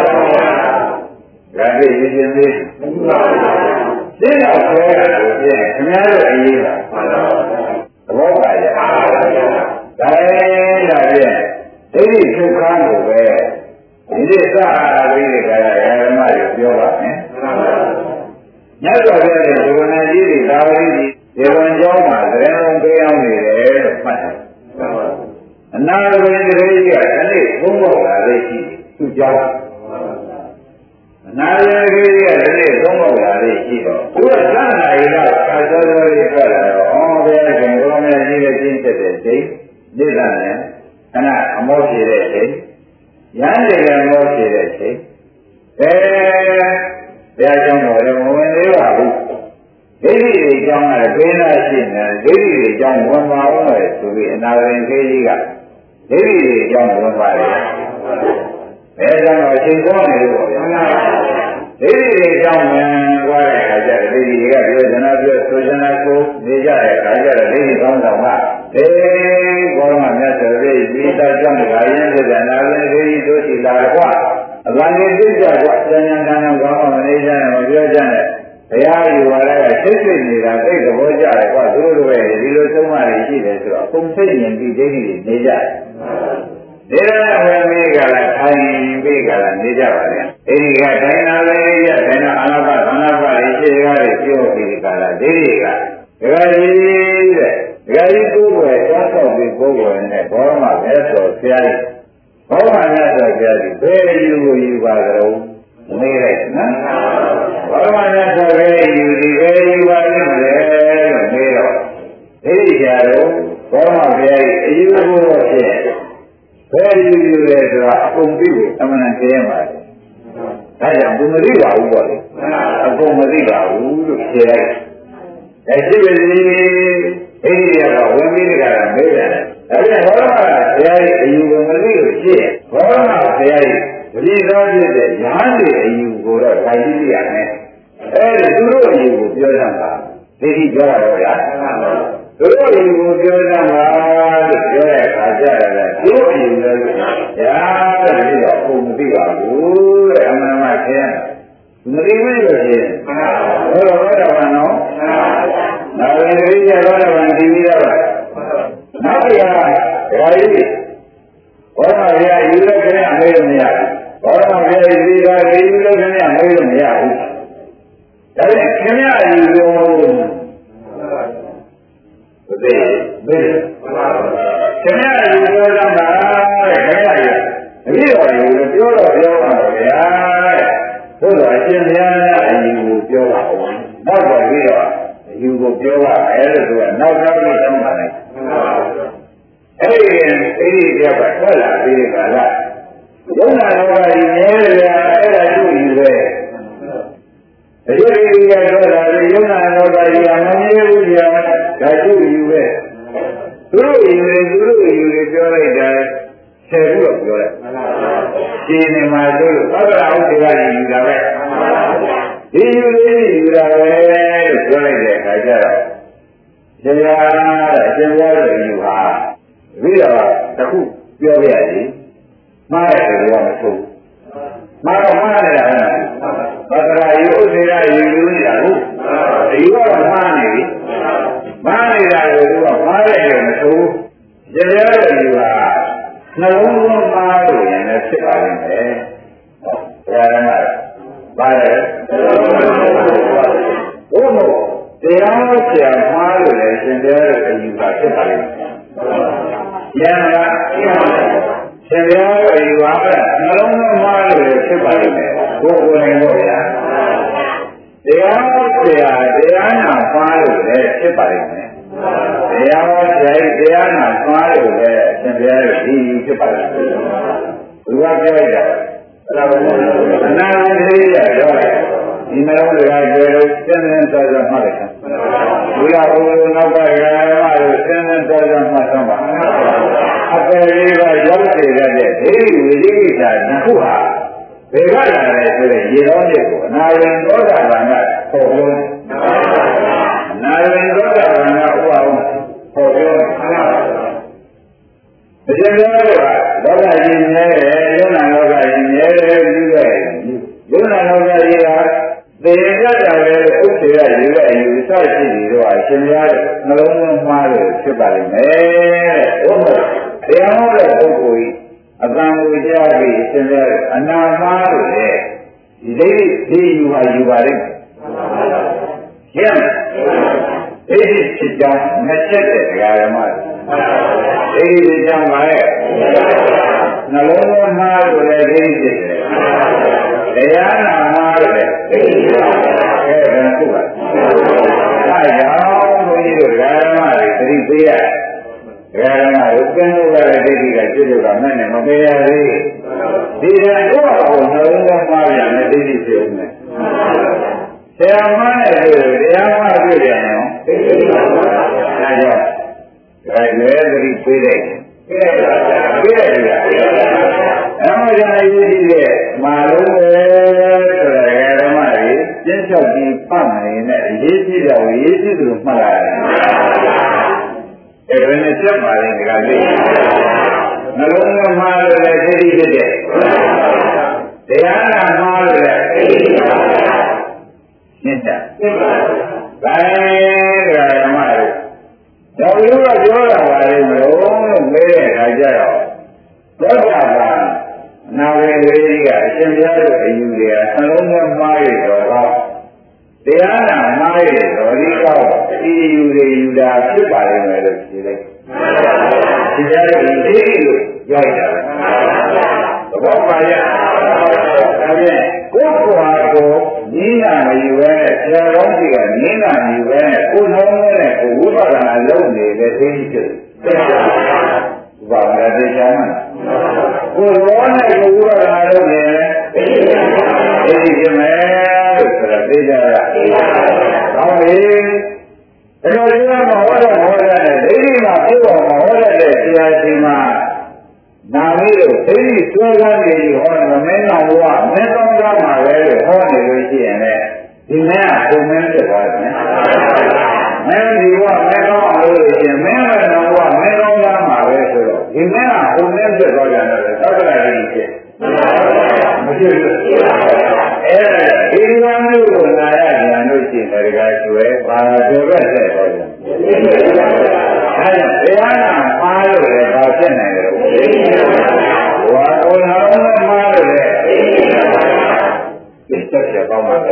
ပြည့်ရင်းသေးရှင်းတော့ခွဲတာကိုပြည့်ခင်ဗျားတို့အရေးပါသဘောပါရဲ့ဒါလည်းဒါပြည့်ဒိဋ္ဌိသုခကိုပဲဒီလိုစအားပြီးတဲ့ခါကျဓမ္မတွေပြောပါမယ်မြတ်စွာဘုရားရဲ့ဒီဝဏကြီးတွေသာဝတိကြီးဒီဝန်ကျောင်းမှာသတင်းလုံးပေးအောင်နေတယ်လို့မှတ်တယ်အနာဂတ်တရေကြီးကဒီနေ့ဘုံဘောလာလေးရှိသူ့ကျောင်းအနာဂတ်တရေကြီးကဒီနေ့ဘုံဘောလာလေးရှိတော့သူကသံဃာရီတော့ခါစောစောလေးထွက်လာတော့အော်ဘုရားရှင်ဘုရားမြတ်ကြီးရဲ့ကျင့်တဲ့ချိန်နေသနဲ့ခဏအမောဖြေတဲ့ချိန်ရန်တယ်လည်းမောဖြေတဲ့ချိန်အဲဘုရားကျောင်းတော်လည်းမဝင်သေးပါဘူးဒိဋ္ဌိတွေကျောင်းကပေးနာရှိနေဒိဋ္ဌိတွေကျောင်းဝင်ပါအောင်လေဆိုပြီးအနာဂရင်ခေကြီးကဒိဋ္ဌိတွေကျောင်းဝင်ပါတယ်ဘယ်ကြောင့်အချိန်ကောနေလို့ဗျာဒိဋ္ဌိတွေကျောင်းဝင်သွားတဲ့အခါကျဒိဋ္ဌိတွေကပြောဇနာပြောဆိုဇနာကိုနေကြတဲ့အခါကျတော့ဒိဋ္ဌိကောင်းဆောင်ကအေးဘောရမမြတ်စွာဘုရားဒီတာကြောင့်ဒါရင်ပြဒနာရင်ခေကြီးတို့ရှိလာတော့အလံကြီးသိကြတော့ဉာဏ်ဉာဏ်ဉာဏ်ကောင်းအောင်နေကြတယ်မပြောကြနဲ့ဘုရားယူဝါဒကသိသိနေတာသိသဘောကျတယ်ကွာသူတို့ရဲ့ဒီလိုသုံးမှတွေရှိတယ်ဆိုတော့ပုံသိရင်ဒီဒိဋ္ဌိတွေနေကြတယ်။ဒီလိုဝင်ပြီးကြလားထိုင်ပြီးကြလားနေကြပါလေ။အဲဒီကထိုင်နာလေးရထိုင်နာအနာပသနာပတွေရှိကားတွေပြောပြီးကြလားဒိဋ္ဌိကဒကာကြီးတဲ့ဒကာကြီးကိုယ်ွယ်သွားတော့ပြီးကိုယ်ွယ်နဲ့ဘောရမပဲဆိုဆရာကြီးဘဘောဓမြတ်စွာဘုရားကြီးဘယ်ယူကိုယူပါကြတော့မေးလိုက်နော်ဘောဓမြတ်စွာဘုရားယူဒီဘယ်ယူပါလိမ့်မယ်လို့မေးတော့ဒီကြတော့ဘောဓဘုရားကြီးအယူကိုတော့ဖြင့်ဘယ်ယူယူလဲဆိုတာအကုန်သိကိုအမှန်တကယ်ပါတယ်ဒါကြောင့်ဘုမသိပါဘူးပေါ့လေအကုန်မသိပါဘူးလို့ဖြေလိုက်အဲရှိပါစေအဲ့ဒီကဝင်ပြီးတကယ်မေးတယ်ဒါပြန်ဘောရမဘုရားရဲ့အယူကိုမသိလို့ရှိရင်ဘောရမဘုရားရဲ့တတိတော်ဖြစ်တဲ့ရဟန်းတွေအယူကိုတော့ခိုင်ကြည့်ရမယ်အဲဒီသူတို့အယူကိုပြောကြတာသိသိပြောရတော့ဗျာသူတို့အယူကိုပြောကြမှာလို့ပြောတဲ့အခါကျတော့သူတို့အယူလည်းညာတဲ့ဒီတော့ဘုံမသိပါဘူးတဲ့အမှန်မှခင်းမသိဘူးလို့ရှိရင်ဘယ်လိုလဲတော့နော်နောက်ရင်ဒီရတော့လည်းဒီပြီးတော့နောက်ရဒါကြီးဘောရမဘုရားယူလို့ခင်ဗျမေးလို့မရဘူးဘောရမဘုရားဒီကဒီယူလို့ခင်ဗျမေးလို့မရဘူးဒါပေမဲ့ခင်ဗျယူလို့ဘယ်ဘယ်ခင်ဗျယူလို့တော့တာတဲ့ခင်ဗျယူအပြီးတော့ယူလို့ပြောတော့ပြောပါတော့ဗျာတဲ့သို့တော့အရှင်ဘုရားအယူကိုပြောပါဦးနောက်တော့ပြီးတော့အယူကိုပြောပါအဲလို့သူကနောက်နောက်ပြီးသုံးပါလိုက်အဲ့ဒီအဲ့ဒီကြောက်ကထွက်လာပြီးတဲ့ကာလဘုရားတော်ကဒီမြဲတယ်အဲ့ဒါသူ့ယူပဲဒီလိုကြီးကထွက်လာပြီးယုံနာတော်ကဒီအမမြဲဘူးကြာဒါသူ့ယူပဲသူတို့ယူတယ်သူတို့ယူတယ်ပြောလိုက်တာဆယ်ခုတော့ပြောလိုက်ဒီနေမှာတို့သဗ္ဗရာဥဒေကယူတာပဲဒီယူလေးယူတာပဲလို့ပြောလိုက်တဲ့အခါကျတော့ရှင်ရတဲ့ရှင်ရတဲ့ယူဟာပြီးတော့တခုပြောပြရစီမှားတယ်လို့မဆိုဘူးမှားတော့မှားနေတာဟဲ့ဘာသာရေးဥစ္စေရယူယူနေတာဟုတ်ဒီကတော့မှားနေပြီမှားနေတာကိုသူကမှားတယ်လို့မဆိုဘူးရှင်ရတဲ့ယူဟာနှလုံးသွင်းမှားလို့ရင်လည်းဖြစ်ပါလိမ့်မယ်ဘုရားကပါတယ်ဘုမို့တရားဆရာမှားလို့လည်းရှင်ရတဲ့အယူပါဖြစ်ပါလိမ့်မယ်ယံကရှင်ဘုရားရဲ့ယူပါကနှလုံးသွင်းမှားလို့ဖြစ်ပါလိမ့်မယ်ဘုကိုယ်နိုင်တော့ဗျာတရားဆရာတရားနာမှားလို့လည်းဖြစ်ပါလိမ့်မယ်တရားဆရာတရားနာမှားလို့လည်းရှင်ဘုရားရဲ့ဒီဖြစ်ပါလိမ့်မယ်ဘုရားပြောလိုက်တာအနာဂတ်လေးရတော့ဒီနှလုံးသားကြွယ်လို့စဉ်းစားကြမှတ်လိုက်တာဘုရားဘုရားနောက်ကရာမလို့စဉ်းစားကြမှတ်တော့ပါအပယ်လေးကရောက်စေတဲ့ဒိဋ္ဌိဝိသိကိစ္စနှစ်ခုဟာဘယ်ကလာလဲဆိုတဲ့ရေတော်မြစ်ကိုအနာရင်သောတာပန်ကပေါ်လို့အနာရင်သောတာပန်ကဥပအောင်ပေါ်ပြောအရှင်ဘုရားကလောကကြီးမြဲတယ်ယုံနာလောကကြီးမြဲတယ်ယူခဲ့ယုံနာလောကကြီးကသေရတတ်တယ်ဥစ္စေရယူခဲ့ယူစရှိပြီးတော့အရှင်ဘုရားနှလုံးသွင်းမှားလို့ဖြစ်ပါလိမ့်မယ်ဟုတ်မလားတရားဟောတဲ့ပုဂ္ဂိုလ်ကြီးအတန်ကိုကြားပြီးအရှင်ဘုရားအနာမှားလို့လေဒီဒိဋ္ဌိဒီယူပါယူပါလိမ့်မယ်ရှင်းဒိဋ္ဌိဖြစ်ကြောင်းမချက်တဲ့ဓမ္မဒိဋ္ဌိဖြစ်ကြောင်းပါလေနှလုံးသွင်းမှားလို့လေဒိဋ္ဌိဖြစ်တယ်တရားနာမှားလို့လေဒိဋ္ဌိဖြစ်တယ်အဲဒါခုပါအဲကြောင့်ဘုန်းကြီးတို့ဓမ္မတွေသတိပေးရဓမ္မတို့ကင်းလို့ရတဲ့ဒိဋ္ဌိကကျွတ်ကျွတ်ကမဲ့နဲ့မပေးရသေးဒီတော့ကိုယ်နှလုံးသွင်းမှားပြန်တဲ့ဒိဋ္ဌိဖြစ်ဦးမယ်ဆရာမနဲ့တွေ့တရားမတွေ့တယ်နော်ဒိဋ္ဌိပါပါအဲကြောင့်ဒါလည်းသတိပေးလိုက်ပေးလိုက်ပြီအမှန်တရားရေးကြည့်တဲ့မာလုံးပဲဆိုတဲ့ဓမ္မတွေကျင့်ချုပ်ပြီးဖတ်နိုင်တဲ့အရေးကြီးတော့အရေးကြီးတယ်လို့မှတ်လိုက်ရတယ်အဲ့ဒါနဲ့ချက်ပါရင်ဒီကလေးနှလုံးသွင်းမှားလို့လည်းသိသိဖြစ်တဲ့တရားနာမှားလို့လည်းသိသိပါပါရှင်းတာရှင်းပါပါဒါနဲ့ဓမ္မတွေတော့လူကပြောတာပါလေမလို့လို့မေးတဲ့အခါကျတော့သောတာပန်နာဝေလေးကအရှင်ဘုရားတို့အယူတွေကနှလုံးသွင်းမှားရတော့ဟောတရားနာမှားရတော့ဒီကောဒီယူတွေယူတာဖြစ်ပါလိမ့်မယ်လို့ဖြေလိုက်ဒီကြတဲ့ဒီသိလို့ရောက်တာဘောပါရဒါဖြင့်ကိုယ်ကွာကိုနိဒာမယူပဲနဲ့ဆရာတော်ကြီးကနိဒာမယူပဲနဲ့ကိုယ်နှောင်းနဲ့ကိုဝိပဿနာလုပ်နေတဲ့သိရှိဖြစ်တယ်ဘာမှမသိချင်ဘူးကိုယ်ရောနဲ့ကိုဝိပဿနာလုပ်နေသိရှိဖြစ်မယ်လို့ဆိုတာသိကြရကောင်းပြီအဲ့တော့ဒီမှာဟောတဲ့ဟောတဲ့ဒိဋ္ဌိမှာပြုတော်မှာဟောတဲ့ဆရာကြီးမှာနာမည်တို့သိစွဲကားနေဟောတယ်မင်းတော်ဘုရားမင်းတော်ကားမှာပဲလို့ဟောနေလို့ရှိရင်လည်းဒီနေ့ကပုံမင်းဖြစ်သွားတယ်မင်းဒီဘုရားမင်းတော်လို့လို့ရှိရင်မင်းတော်ဘုရားမင်းတော်ကားမှာပဲဆိုတော့ဒီနေ့ကပုံမင်းဖြစ်သွားတယ်လို့သောတာပတိဖြစ်မဖြစ်ဘူးအဲ့ဒါဒီလိုမျိုးကိုနာရပြန်လို့ရှိရင်တကယ်ကျွဲပါတော်ပဲဆက်သွားတယ်အဲဒါတရားနာမှားလို့လည်းဘာဖြစ်နိုင်လဲဝါတော်နာမှားလို့လည်းဒီချက်ချက်ကောင်းမှာ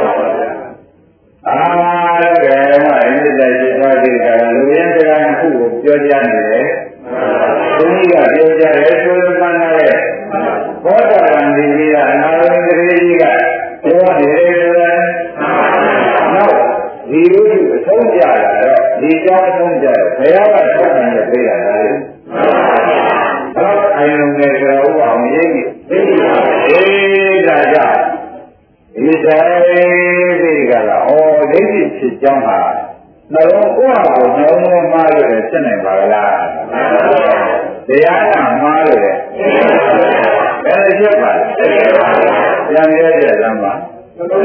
အာကဲမအင်းတဲ့จิตသွားတဲ့ကလူရင်းတရားတစ်ခုကိုပြောကြနေတယ်ဘုန်းကြီးကပြောကြတယ်ဆိုလိုမှန်းတယ်ဘောဓဂံဒီကြီးကအနာဝိတ္တိကြီးကပြောနေတယ်ဆိုတော့နောက်ဒီလိုအဆုံးကြတာတော့ဒီကြောင်းအဆုံးကြတော့ဘုရားကဆက်နေပေးတာလေတော့အိုင်လုံးနဲ့ကြောဥပအောင်ရေးပြီအေးဒါကြောင့်ဒီတိုင်းဒီကလာဩဒိဋ္ဌိဖြစ်ကြောင်းဟာနှလုံးကိုယ်ဟာကိုနှလုံးမှားလို့လည်းဖြစ်နိုင်ပါလားတရားနာမှားလို့လည်းဘယ်လိုဖြစ်ပါလဲပြန်ရကြသမ်းပါဟော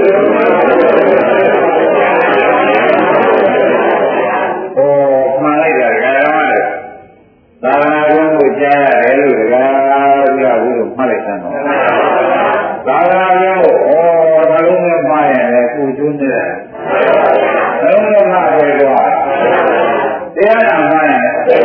မှားလိုက်တာကလည်းသာသနာ့ဘုံကိုကြားရတယ်လို့တကားပြဘူးလို့မှားလိုက်တယ်နော်သာသနာ့ဘုံကိုဩနှလုံးနဲ့မှားရင်လည်းကိုကျွန်းနေတယ်နှလုံးနဲ့မှားတယ်တော့တရားနာမှားရင်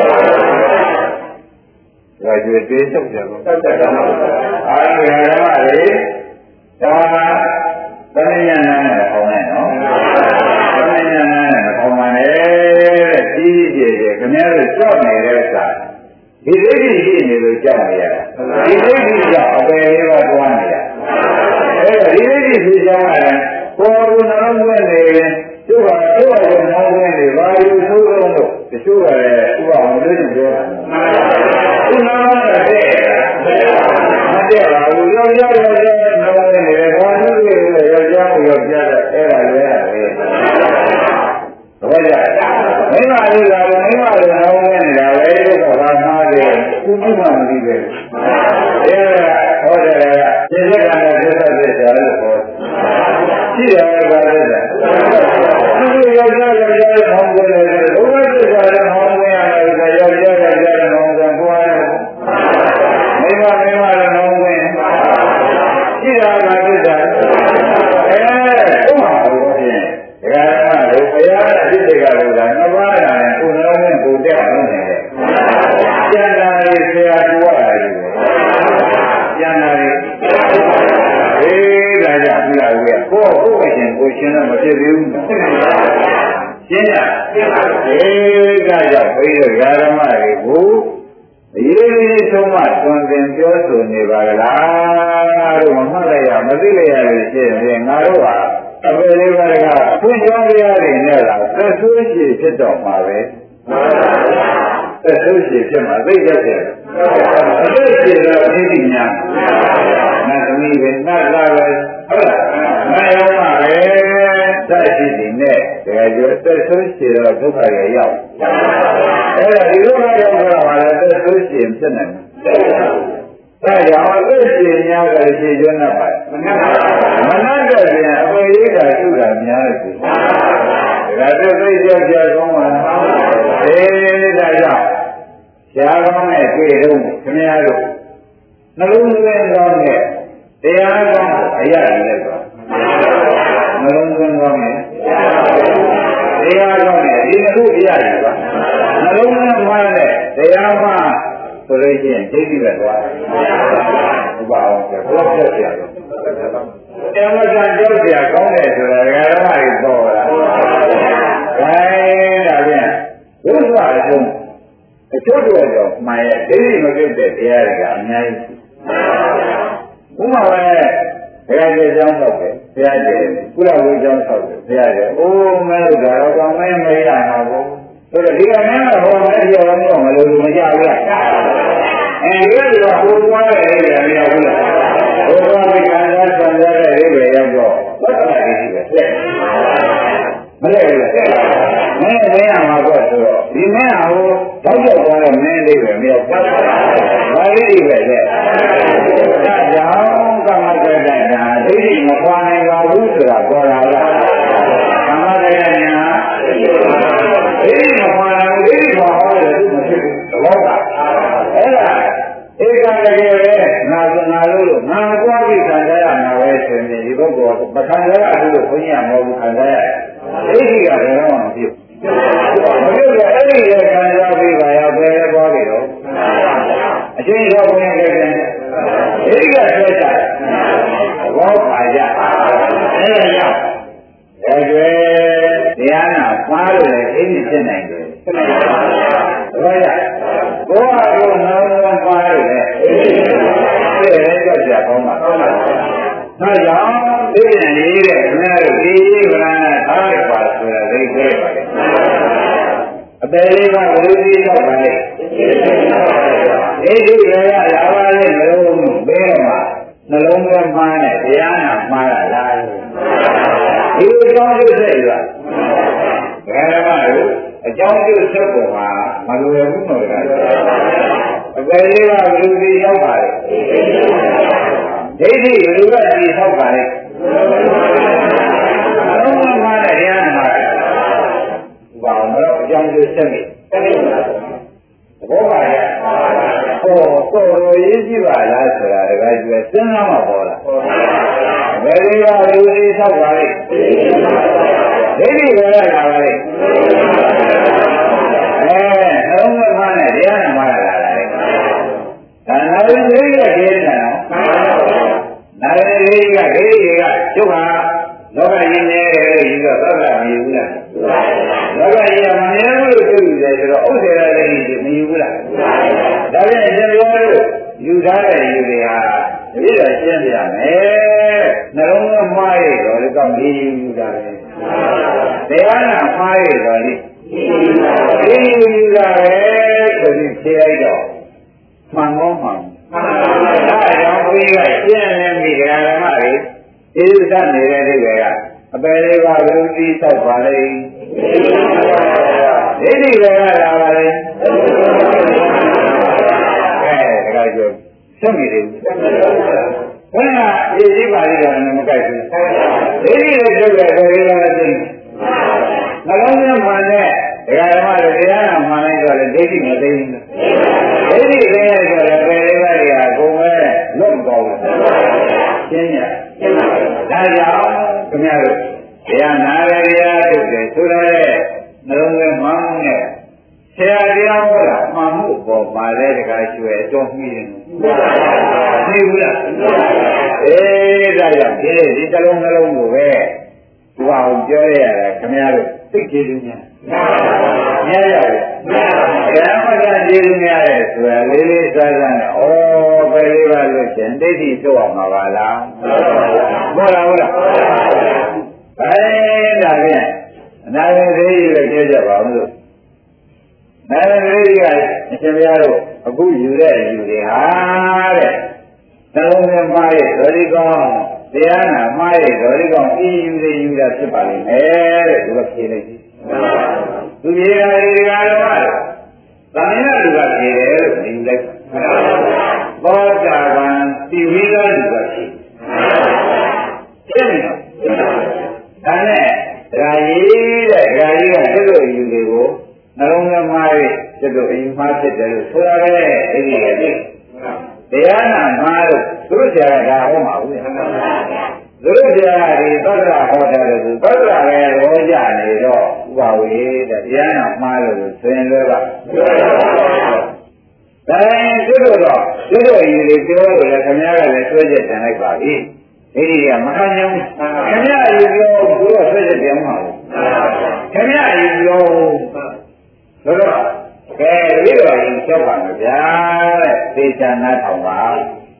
ဒါကြွေးသေးချုပ်တယ်လို့တတ်တယ်တော့အားရရမှာလေဒါကဘယ်ဉာဏ်နဲ့ဟောနေနော်ဘယ်ဉာဏ်နဲ့ဟောမှန်းလေတဲ့ကြီးကြီးကျယ်ကျယ်ခင်ဗျားတို့ကြောက်နေတဲ့ဥစ္စာဒီဒိဋ္ဌိရှိနေလို့ကြောက်နေရတာဒီဒိဋ္ဌိကြောင့်အပယ်လေးပါးတွားနေရအဲဒီဒိဋ္ဌိရှိကြောင်းကလည်းပေါ်ရနှလုံးသွင်းနေရင်သူ့ဟာသူ့ဟာကိုနှောင်းသွင်းနေပါလို့ဆိုတော့လို့တချို့ကလည်းသူ့ဟာမလို့ပြောတာသူ့နှောင်းတဲ့မတည့်ပါဘူးရောရောရောရောနှောင်းနေတယ်ဘာလို့လဲရောရောရောပြတယ်အဲ့ဒါလည်းရတယ်ဘာကြမိမလေးကမိမလေးနှောင်းနေတာပဲလို့ဘာမှားတယ်သူ့မှမသိပဲအဲ့ဒါဟောတယ်ကစိတ်ကံနဲ့သစ္စာသစ္စာလို့ဟောရှိတယ်ဘာလဲသူရောရောရောရောနှောင်းနေတယ်ဘုရားသစ္စာလည်းနှောင်းနေရတယ်ရောရောရောရောနှောင်းတယ်ကိုယ်မိမမိမလည်းနှောင်းနေရှိတာကသစ္စာအဲဥပမာလို့ဖြင့်ဒါကလည်းဘုရားရဲ့အစ်တွေကလို့လားနှစ်ပါးတာနဲ့ကိုယ်နှောင်းနဲ့ကိုယ်တက်အောင်နေတယ်ကျန်တာလေးဆရာတူရတယ်ကျန်တာလေးအေးဒါကြောင့်ပြလာလို့ရကိုယ့်ကိုယ်ရှင်ကိုရှင်တော့မဖြစ်သေးဘူးရှင်းရအေးဒါကြောင့်ဘုရားဓမ္မတွေကိုအရေးကြီးဆုံးမှသွန်သင်ပြောဆိုနေပါလားလို့မမှတ်လိုက်ရမသိလိုက်ရလို့ရှိရင်ငါတို့ဟာအပေလေးပါးကဖွင့်ကြောင်းတရားတွေနဲ့လားသက်ဆိုးရှိဖြစ်တော့မှာပဲသက်ဆိုးရှိဖြစ်မှာသိရတယ်အသက်ရှိတော့အသိဉာဏ်နတ်သမီးပဲနတ်လာပဲဟုတ်လားနတ်ရောမှာပဲသက်ရှိနေနဲ့တကယ်ကျော်သက်ဆိုးရှိတော့ဒုက္ခရရောက်အဲ့ဒါဒီလိုမျိုးရောက်တော့ပါလေသက်ဆိုးရှိဖြစ်နေတယ်ဒါကြောင့်အသက်ရှင်များကရှိကျွမ်းတတ်ပါတယ်မနှက်တဲ့ပြန်အပေရိတာရှုတာများတယ်ဒါသသိကြောက်ကြကောင်းပါအေးဒါကြောင့်ရှားကောင်းတဲ့တွေ့တော့ခင်ဗျားတို့နှလုံးသွင်းကောင်းတဲ့တရားကောင်းအရာတွေလည်းဆိုနှလုံးသွင်းကောင်းတဲ့တရားကောင်းတဲ့ဒီနှစ်ခုအရာတွေပါနှလုံးသွင်းမှတဲ့တရားမှဆိုလို့ရှိရင်ဒိဋ္ဌိပဲသွားဥပအောင်ဆိုတော့ပြောပြရတော့တရားမကကြောက်ကြကောင်းတယ်ဆိုတာဓမ္မတွေပေါ်လာ။ဒါဒါပြန်ဘုရားအဆုံးအချို့တော့မှန်ရဲ့ဒိဋ္ဌိမပြုတ်တဲ့တရားတွေကအများကြီး။ဒဥမာပဲဘုရားကျေကျောင်းဆောက်တယ်ဘုရားကျေကုလဝေကျောင်းဆောက်တယ်ဘုရားကျေအိုးမဲလို့ဒါတော့ကောင်းမဲမရမှာဘူးဆိုတော့ဒီကနေ့ကဟောမဲပြောတော့မလို့မကြဘူးလားအဲဒီကတော့ဟိုသွားတဲ့အိမ်တွေမရဘူးလားဟိုသွားပြီးခံစားဆံရတဲ့အိမ်တွေရောက်တော့သတ်တာကြီးပဲဆက်မလဲဘူးလားမင်းမင်းရမှာပေါ့ဆိုတော့ဒီမင်းဟာဟိုတောက်ကြောက်သွားတဲ့မင်းလေးပဲမရောက်ဘူးဘာလေးတွေပဲလေဒါကြောင့်ကမ္မတက္ကနာဒိဋ္ဌိမခွာနိုင်ပါဘူးဆိုတာပေါ်လာလားကမ္မတက္ကနာဒိဋ္ဌိမခွာနိုင်ဒိဋ္ဌိမဟောတယ်သူမဖြစ်ဘူးသဘောကအဲ့ဒါဧကတကယ်ပဲငါကငါလို့လို့ငါကြွားပြီးခံစားရမှာပဲဆိုရင်ဒီပုဂ္ဂိုလ်ကမခံစားရဘူးလို့ဘုန်းကြီးကမဟုတ်ဘူးခံစားရတယ်ဒိဋ္ဌိကဘယ်တော့မှမဖြစ်ဘူးမဖြစ်တော့အဲ့ဒီရဲ့ခံစားပြီးပါရောပဲပေါ်ပြီတော့အချင်းတော်ဘုရားကလည်းဒိဋ္ဌိကဆွဲချတယ်ဘောပါကြအဲ့ဒါကြောင့်ဒါကြွယ်တရားနာပါလို့လည်းအင်းကြီးဖြစ်နိုင်တယ်ဘောရဘောဟာကိုနောင်နောင်ပါလို့လည်းအဲ့ဒါကြောင့်ကြာကောင်းပါဟုတ်လားဒါကြောင့်ဒီပြန်လေးတဲ့ခင်ဗျားတို့ဒီဗလာနာထားရပါဆိုတာသိခဲ့ပါလေအပေလေးကဝိသီတော့ပါလေဒီဒီရရလာပါလေနှလုံးဘဲမှာနှလုံးကမှားနဲ့တရားနာမှားတာလားဒီအကြောင်းကျစိတ်ကဘယ်မှာလို့အကြောင်းကျစိတ်ပေါ်မှာမလိုရဘူးနော်အပေလေးကဝိသီရောက်ပါလေဒိဋ္ဌိဘယ်လိုကဒီဆောက်ပါလဲဘုရားမှာတဲ့တရားနာဘာမလို့အကြောင်းကျဆက်နေဘောပါရဲ့ဟောတော်ရေးကြည့်ပါလားဆိုတာတကယ်ကျွဲစဉ်းစားမှပေါ်လာဘယ်လိုကလူကြီးဆောက်ပါလဲဒိဋ္ဌိပဲလာပါလေအဲနှလုံးသွင်းနဲ့တရားနာမှာလာလာတယ်ဒါနာရင်းကြီးရဲ့ကျေးဇူးနော်နာရင်းကြီးကဒိဋ္ဌိကကျုပ်ဟာလောကကြီးနဲ့ဒီတော့သတ်တာမယူဘူးလားလောကကြီးကမမြဲဘူးလို့သိနေတယ်ဆိုတော့ဥစ္စေရလည်းဒီမယူဘူးလားဒါဖြင့်ရှင်ပြောလို့ယူထားတဲ့ယူတွေဟာဒီလိုရှင်းပြမယ်နှလုံးသွင်းမှားရတော့ဒီကောင်ဒီယူတာပဲတရားနာမှားရတော့ဒီဒီယူတာပဲဆိုပြီးဖြေလိုက်တော့မှန်ကောမှန်ဒါကြောင့်ဘုရားရှင်းနေပြီဓမ္မတွေဒီသတ်နေတဲ့ဒီတွေကအပေလေးပါဘုရားသိသောက်ပါလေဒိဋ္ဌိတွေကလာပါလေအဲဒါကြောင့်ဆက်နေတယ်ဘယ်ဟာဒီဒီပါဠိတော်နဲ့မကိုက်ဘူးဒိဋ္ဌိတွေကျုပ်ရဲ့ပေလေးပါသိနှလုံးသွင်းမှန်တဲ့ဒကာဓမ္မတွေတရားနာမှန်လိုက်တော့လေဒိဋ္ဌိမသိဘူးဒိဋ္ဌိသိရဆိုတော့ပေလေးပါတွေကကိုယ်ပဲလွတ်ကောင်းတယ်ရှင်းရဒါကြောင့်ခင်ဗျားတို့တရားနာရတရားထုတ်တယ်ဆိုတော့နှလုံးသွင်းမှန်တဲ့ဆရာတရားဟောတာမှန်မှုပေါ်ပါတဲ့တခါကျွဲအတော်မှီးတယ်သိဘူးလားအေးဒါကြောင့်ဒီဒီတလုံးနှလုံးကိုပဲသူအောင်ပြောရတာခင်ဗျားတို့သိကြည့်လို့များများရတယ်ဘယ်မှာကကြည့်လို့များရဲဆိုတာလေးလေးစားစားနဲ့ဩပဲလေးပါလို့ရှင်ဒိဋ္ဌိထုတ်အောင်ပါလားဟုတ်လားဟုတ်လားအဲဒါဖြင့်အနာဂတ်သေးရကြကြပါဦးလို့နာဂတ်သေးကအရှင်ဘုရားတို့အခုယူတဲ့ယူတွေဟာတဲ့နှလုံးသွင်းမှားရဲ့ဇောတိကောင်းတရားနာမှားရဲ့ဇောတိကောင်းဤယူတွေယူတာဖြစ်ပါလိမ့်မယ်တဲ့သူကဖြေလိုက်ပြီသူပြေတာဒီကရောသံဃာလူကဖြေတယ်လို့ယူလိုက်ဘောဇာကံတိဝိသလူကဖြေဖြစ်နေတော့ဒါနဲ့ဒကာကြီးတဲ့ဒကာကြီးကစစ်တို့ယူတွေကိုနှလုံးသွင်းမှားရဲ့စစ်တို့အယူမှားဖြစ်တယ်လို့ဆိုရတယ်အဲ့ဒီကတည်းကတရားနာမှားလို့သူတို့ဆရာကဒါဟောမှာဘူးသူတို့ဆရာကဒီသတ္တရဟောတယ်လို့သတ္တရပဲဟောကြနေတော့ဥပါဝေတဲ့တရားနာမှားလို့ဆိုရင်လည်းပါဒါရင်သူတို့တော့သူတို့ယူတွေပြောလို့လည်းခင်ဗျားကလည်းဆွဲချက်တင်လိုက်ပါပြီဒီဒီကမခံနိုင်ဘူးခင်ဗျားယူပြောသူတို့ဆွဲချက်တင်မှာဘူးခင်ဗျားယူပြောဆိုတော့ကဲဒီလိုရင်ချက်ပါမယ်ဗျာတဲ့သေချာနားထောင်ပါ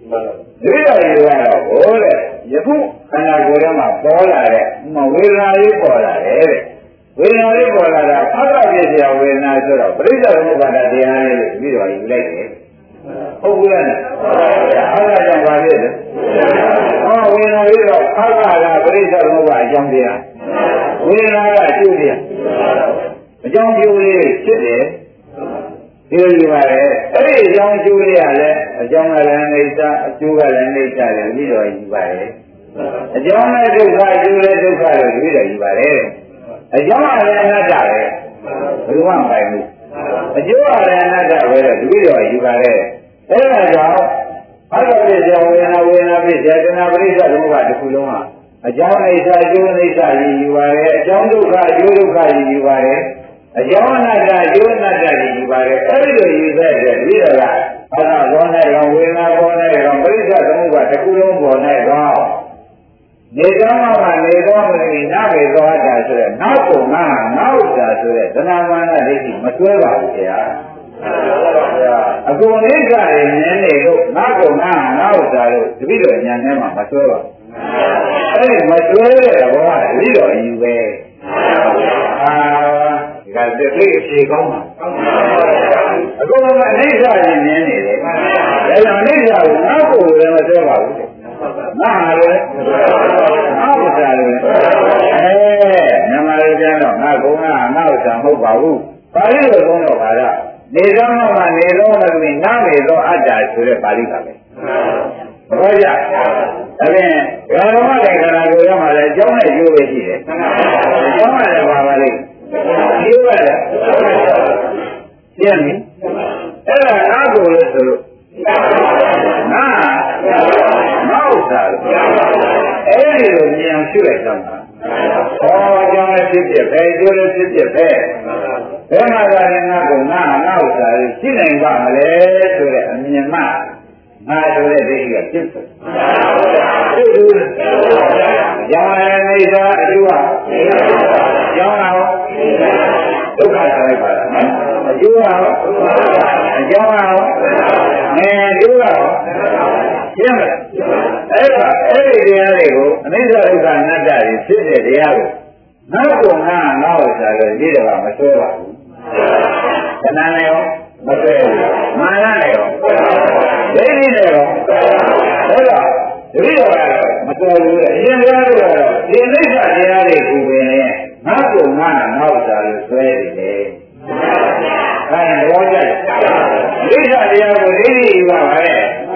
တပည့်တော်ယူကတော့ဟိုတဲ့ယခုခန္ဓာကိုယ်ထဲမှာပေါ်လာတဲ့မဝေဒနာလေးပေါ်လာတယ်တဲ့ဝေဒနာလေးပေါ်လာတာဖတ်ရပြည့်စရာဝေဒနာဆိုတော့ပရိစ္ဆေသမုပ္ပါဒတရားလေးလို့ပြီးတော့ယူလိုက်တယ်ဟုတ်ဘူးလားဟုတ်ပါဘူးအားကြောင့်ပါလေဟောဝေဒနာလေးတော့ဖတ်ရတာပရိစ္ဆေသမုပ္ပါအကြောင်းတရားဝေဒနာကအကျိုးတရားအကြောင်းကျိုးလေးဖြစ်တယ်ဒီလိုယူပါလေအဲ့ဒီအကြောင်းကျိုးလေးကလည်းအကြောင်းကလည်းအိဋ္ဌအကျိုးကလည်းအိဋ္ဌတယ်ပြီးတော့ယူပါလေအကြောင်းနဲ့ဒုက္ခအကျိုးနဲ့ဒုက္ခလို့ပြီးတော့ယူပါလေအကြောင်းကလည်းအနတ္တပဲဘယ်လိုမှမပိုင်ဘူးအကျိုးကလည်းအနတ္တပဲတော့ပြီးတော့ယူပါလေအဲ့ဒါကြောင့်အတ္တပြည့်စုံဝေဒနာဝေဒနာပြည့်စေတနာပရိစ္ဆေသမုပ္ပါတစ်ခုလုံးဟာအကြောင်းအိဋ္ဌအကျိုးအိဋ္ဌကြီးယူပါလေအကြောင်းဒုက္ခအကျိုးဒုက္ခကြီးယူပါလေအကြောင်းအနတ္တအကျိုးအနတ္တကြီးယူပါလေအဲ့ဒီလိုယူတဲ့အတွက်ပြီးတော့ကအတ္တဘောနဲ့ရောဝေဒနာဘောနဲ့ရောပရိစ္ဆေသမုပ္ပါတစ်ခုလုံးပေါ်နဲ့ရောနေသောမှာနေသောမလို့နာမေသောအတ္တဆိုတဲ့နောက်ပုံကနောက်ဥစ္စာဆိုတဲ့သနာမာနဒိဋ္ဌိမတွဲပါဘူးခင်ဗျာအကုန်အိစ္ဆာရင်းနေနေလို့နောက်ပုံကနောက်ဥစ္စာလို့တပိတော့ဉာဏ်ထဲမှာမတွဲပါဘူးအဲ့ဒီမတွဲတဲ့ဘောကတပိတော့အယူပဲအာဒါကတိတ်ဖြေကောင်းပါအကုန်လုံးအိစ္ဆာရင်းနေနေတယ်ဒါကြောင့်အိစ္ဆာကိုနောက်ပုံလည်းမတွဲပါဘူးငါဟာလေငါဥစ္စာလေအဲမြန်မာလူကျမ်းတော့ငါကုန်းကငါဥစ္စာမဟုတ်ပါဘူးပါဠိလိုကုန်းတော့ပါတော့နေသောမှာနေသောမလို့နားနေသောအတ္တဆိုတဲ့ပါဠိပါပဲဘောကြဒါဖြင့်ဓမ္မတဲ့ခန္ဓာကိုယ်ရမှာလည်းအကြောင်းနဲ့ကျိုးပဲရှိတယ်အကြောင်းကလည်းပါပါလိမ့်ကျိုးကလည်းပြည့်နေအဲ့ဒါငါကိုယ်လို့ဆိုလို့ငါနောက်သာအဲ့ဒီလိုဉာဏ်ရှိလိုက်တော့ဟောကြောင့်လည်းဖြစ်ဖြစ်ပဲကျိုးလည်းဖြစ်ဖြစ်ပဲဘယ်မှာသာလည်းငါကငါနောက်သာရှိနိုင်ပါမလဲဆိုတဲ့အမြင်မှငါဆိုတဲ့ဒိဋ္ဌိကဖြစ်တယ်ဖြစ်ဘူးကြောင့်လည်းနေသာအကျိုးဟာကြောင့်တော့ဒုက္ခဆိုင်ပါလားအကျိုးဟာအကြောင်းဟာအဲကျိုးဟာရှင်းမလားအဲ့ဒါအဲ့ဒီတရားတွေကိုအနိစ္စဒုက္ခအနတ္တတွေဖြစ်တဲ့တရားကိုနောက်ကောင်ကငါ့ဥစ္စာလို့ဒီတော့မဆွဲပါဘူးခဏနဲ့ရောမဆွဲဘူးမာနနဲ့ရောဒိဋ္ဌိနဲ့ရောအဲ့တော့ဒီတော့မဆွဲဘူးအရင်တရားတွေကတော့ဒီအနိစ္စတရားတွေကိုပဲငါ့ကောင်ကငါ့ဥစ္စာလို့ဆွဲနေတယ်အဲဒါတော့ကြိုက်ဒိဋ္ဌတရားကိုဒိဋ္ဌိယူပါပဲ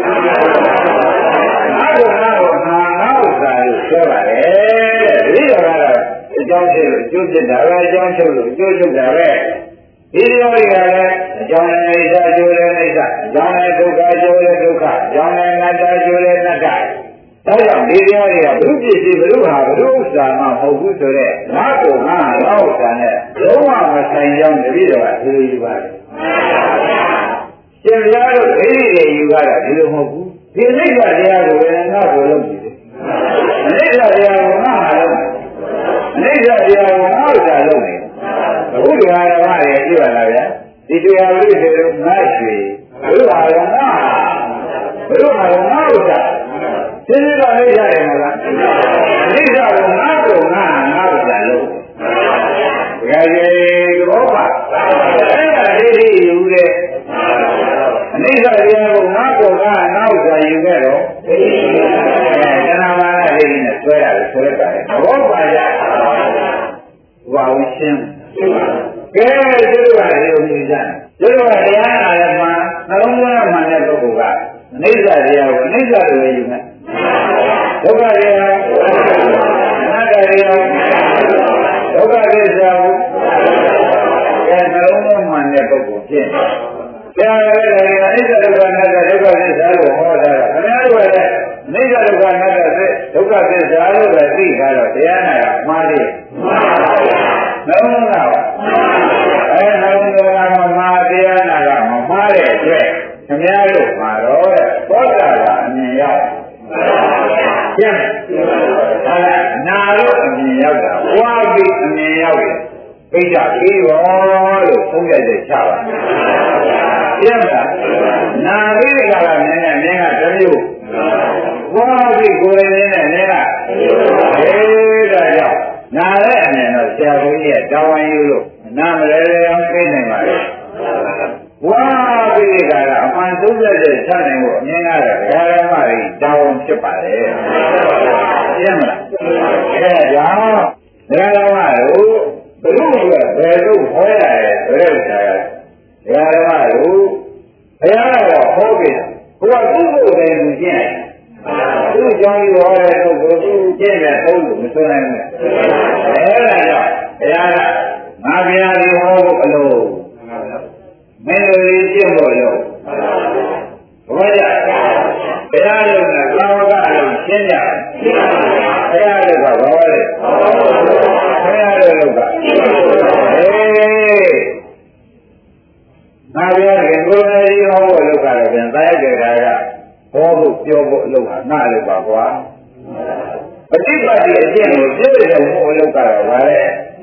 ငါ့ကောင်ကတော့ငါငါ့ဥစ္စာလို့ဆွဲပါတယ်ဒီတော့ကတော့အကြောင်းဖြစ်လို့အကျိုးဖြစ်တာပဲအကြောင်းချုပ်လို့အကျိုးချုပ်တာပဲဒီလိုတွေကလည်းအကြောင်းနဲ့အိဋ္ဌအကျိုးနဲ့အိဋ္ဌအကြောင်းနဲ့ဒုက္ခအကျိုးနဲ့ဒုက္ခအကြောင်းနဲ့အနတ္တအကျိုးနဲ့အနတ္တဒါကြောင့်ဒီတရားတွေကဘုပစ္စည်းဘုဟာဘုဥစ္စာမှမဟုတ်ဘူးဆိုတော့ငါ့ကိုငါ့ဥစ္စာနဲ့လုံးဝမဆိုင်ကြောင်းတပည့်တော်ကဒီလိုယူပါတယ်ရှင်ဘုရားတို့ဒိဋ္ဌိတွေယူရတာဒီလိုမဟုတ်ဘူးဒီအိဋ္ဌတရားကိုလည်းငါ့ကိုလုပ်နေတယ်အနိစ္စတရားကိုငါ့ဟာလုပ်အနိစ္စတရားကိုငါ့ဥစ္စာလုပ်နေအခုဒီဟာဓမ္မတွေကြည့်ပါလားဗျာဒီတရားဝိသေတို့ငါ့ရွှေဘုရားရောငါဘုရားရောငါ့ဥစ္စာသိသိတော့အိဋ္ဌတယ်မလားအိဋ္ဌကိုငါ့ကိုငါငါ့ဥစ္စာလုပ်ဒါကြီးဘောပါအဲ့ဒါဒိဋ္ဌိယူတဲ့အနိစ္စတရားကိုငါ့ကိုငါငါ့ဥစ္စာယူခဲ့တော့အဲတဏှာမာနဒိဋ္ဌိနဲ့ဆွဲရတယ်ဆွဲပါတယ်ဘောပါရဝါဝရှင်းကဲဒီလိုပါလေဦးကြီးကြဒီလိုပါတရားနာရမှာနှလုံးသွင်းမှန်တဲ့ပုဂ္ဂိုလ်ကအနိစ္စတရားကိုအနိစ္စလိုပဲယူမယ်ဒုက္ခတရားအနတ္တတရားဒုက္ခသစ္စာကိုအဲနှလုံးသွင်းမှန်တဲ့ပုဂ္ဂိုလ်ဖြစ်တရားရတဲ့အိစ္ဆဒုက္ခအနတ္တဒုက္ခသစ္စာကိုဟောတာခင်ဗျားတို့ကလည်းအိစ္ဆဒုက္ခအနတ္တဒုက္ခသစ္စာလို့ပဲသိကြတော့တရားနာရမှားတယ်မှန်ပါဗျာနှလုံးသွင်းအဲနှလုံးသွင်းတာမှာတရားနာကမမှားတဲ့အတွက်ခင်ဗျားတို့မှာတော့သောတာကအမြင်ရောက်ကျင့်ဒါကနာလို့အမြင်ရောက်တာဝါပြီးအမြင်ရောက်တယ်ပိဋကပြီးရောလို့သုံးရတဲ့ချပါကျင့်တာနာပြီးကြတာနည်းနည်းနည်းကတစ်မျိုးပြီးကိုယ်ရင်းနဲ့နေလားအေးဒါကြောင့်နားရဲ့အမြင်တော့ဆရာဘုန်းကြီးကတောင်းဝိုင်းယူလို့နားမလဲလဲအောင်သိနေပါလေဝါပြီးကြတာအမှန်သုံးသက်တဲ့ဆက်နိုင်ဖို့အမြင်ရတာဓမ္မကြီးတောင်းဖြစ်ပါလေရှင်းမလားအဲကြောင့်ဓမ္မတို့ဘုရုကဘယ်လိုဟောရလဲဘယ်လိုဆရာကဓမ္မတို့ဘုရားကတော့ဟောပြီဘုရားသူ့ကိုယ်တိုင်သူကျင့်သူ့ကြောင့်ဟောတဲ့ပုဂ္ဂိုလ်သူကျင့်တဲ့သုံးလို့မဆိုနိုင်ဘူးအဲဒါကြောင့်ဘုရားကငါဘုရားဒီဟောဖို့အလို့မင်းတို့ကြီးကျင့်ဖို့လို့ဘုရားဘုရားလုံးနဲ့သာဝကလုံးရှင်းကြဘုရားတို့ကဘာလဲဘုရားတို့ကအေးငါဘုရားခင်ကိုယ်တော်ကြီးဟောဖို့လို့ကတော့ပြန်သာရကြတာကဟောဖို့ပြောဖို့အလုပ်ဟာငါလည်းပါကွာပฏิပတ်တိအကျင့်ကိုပြည့်စုံဖို့အလုပ်ကတော့ဗါလဲ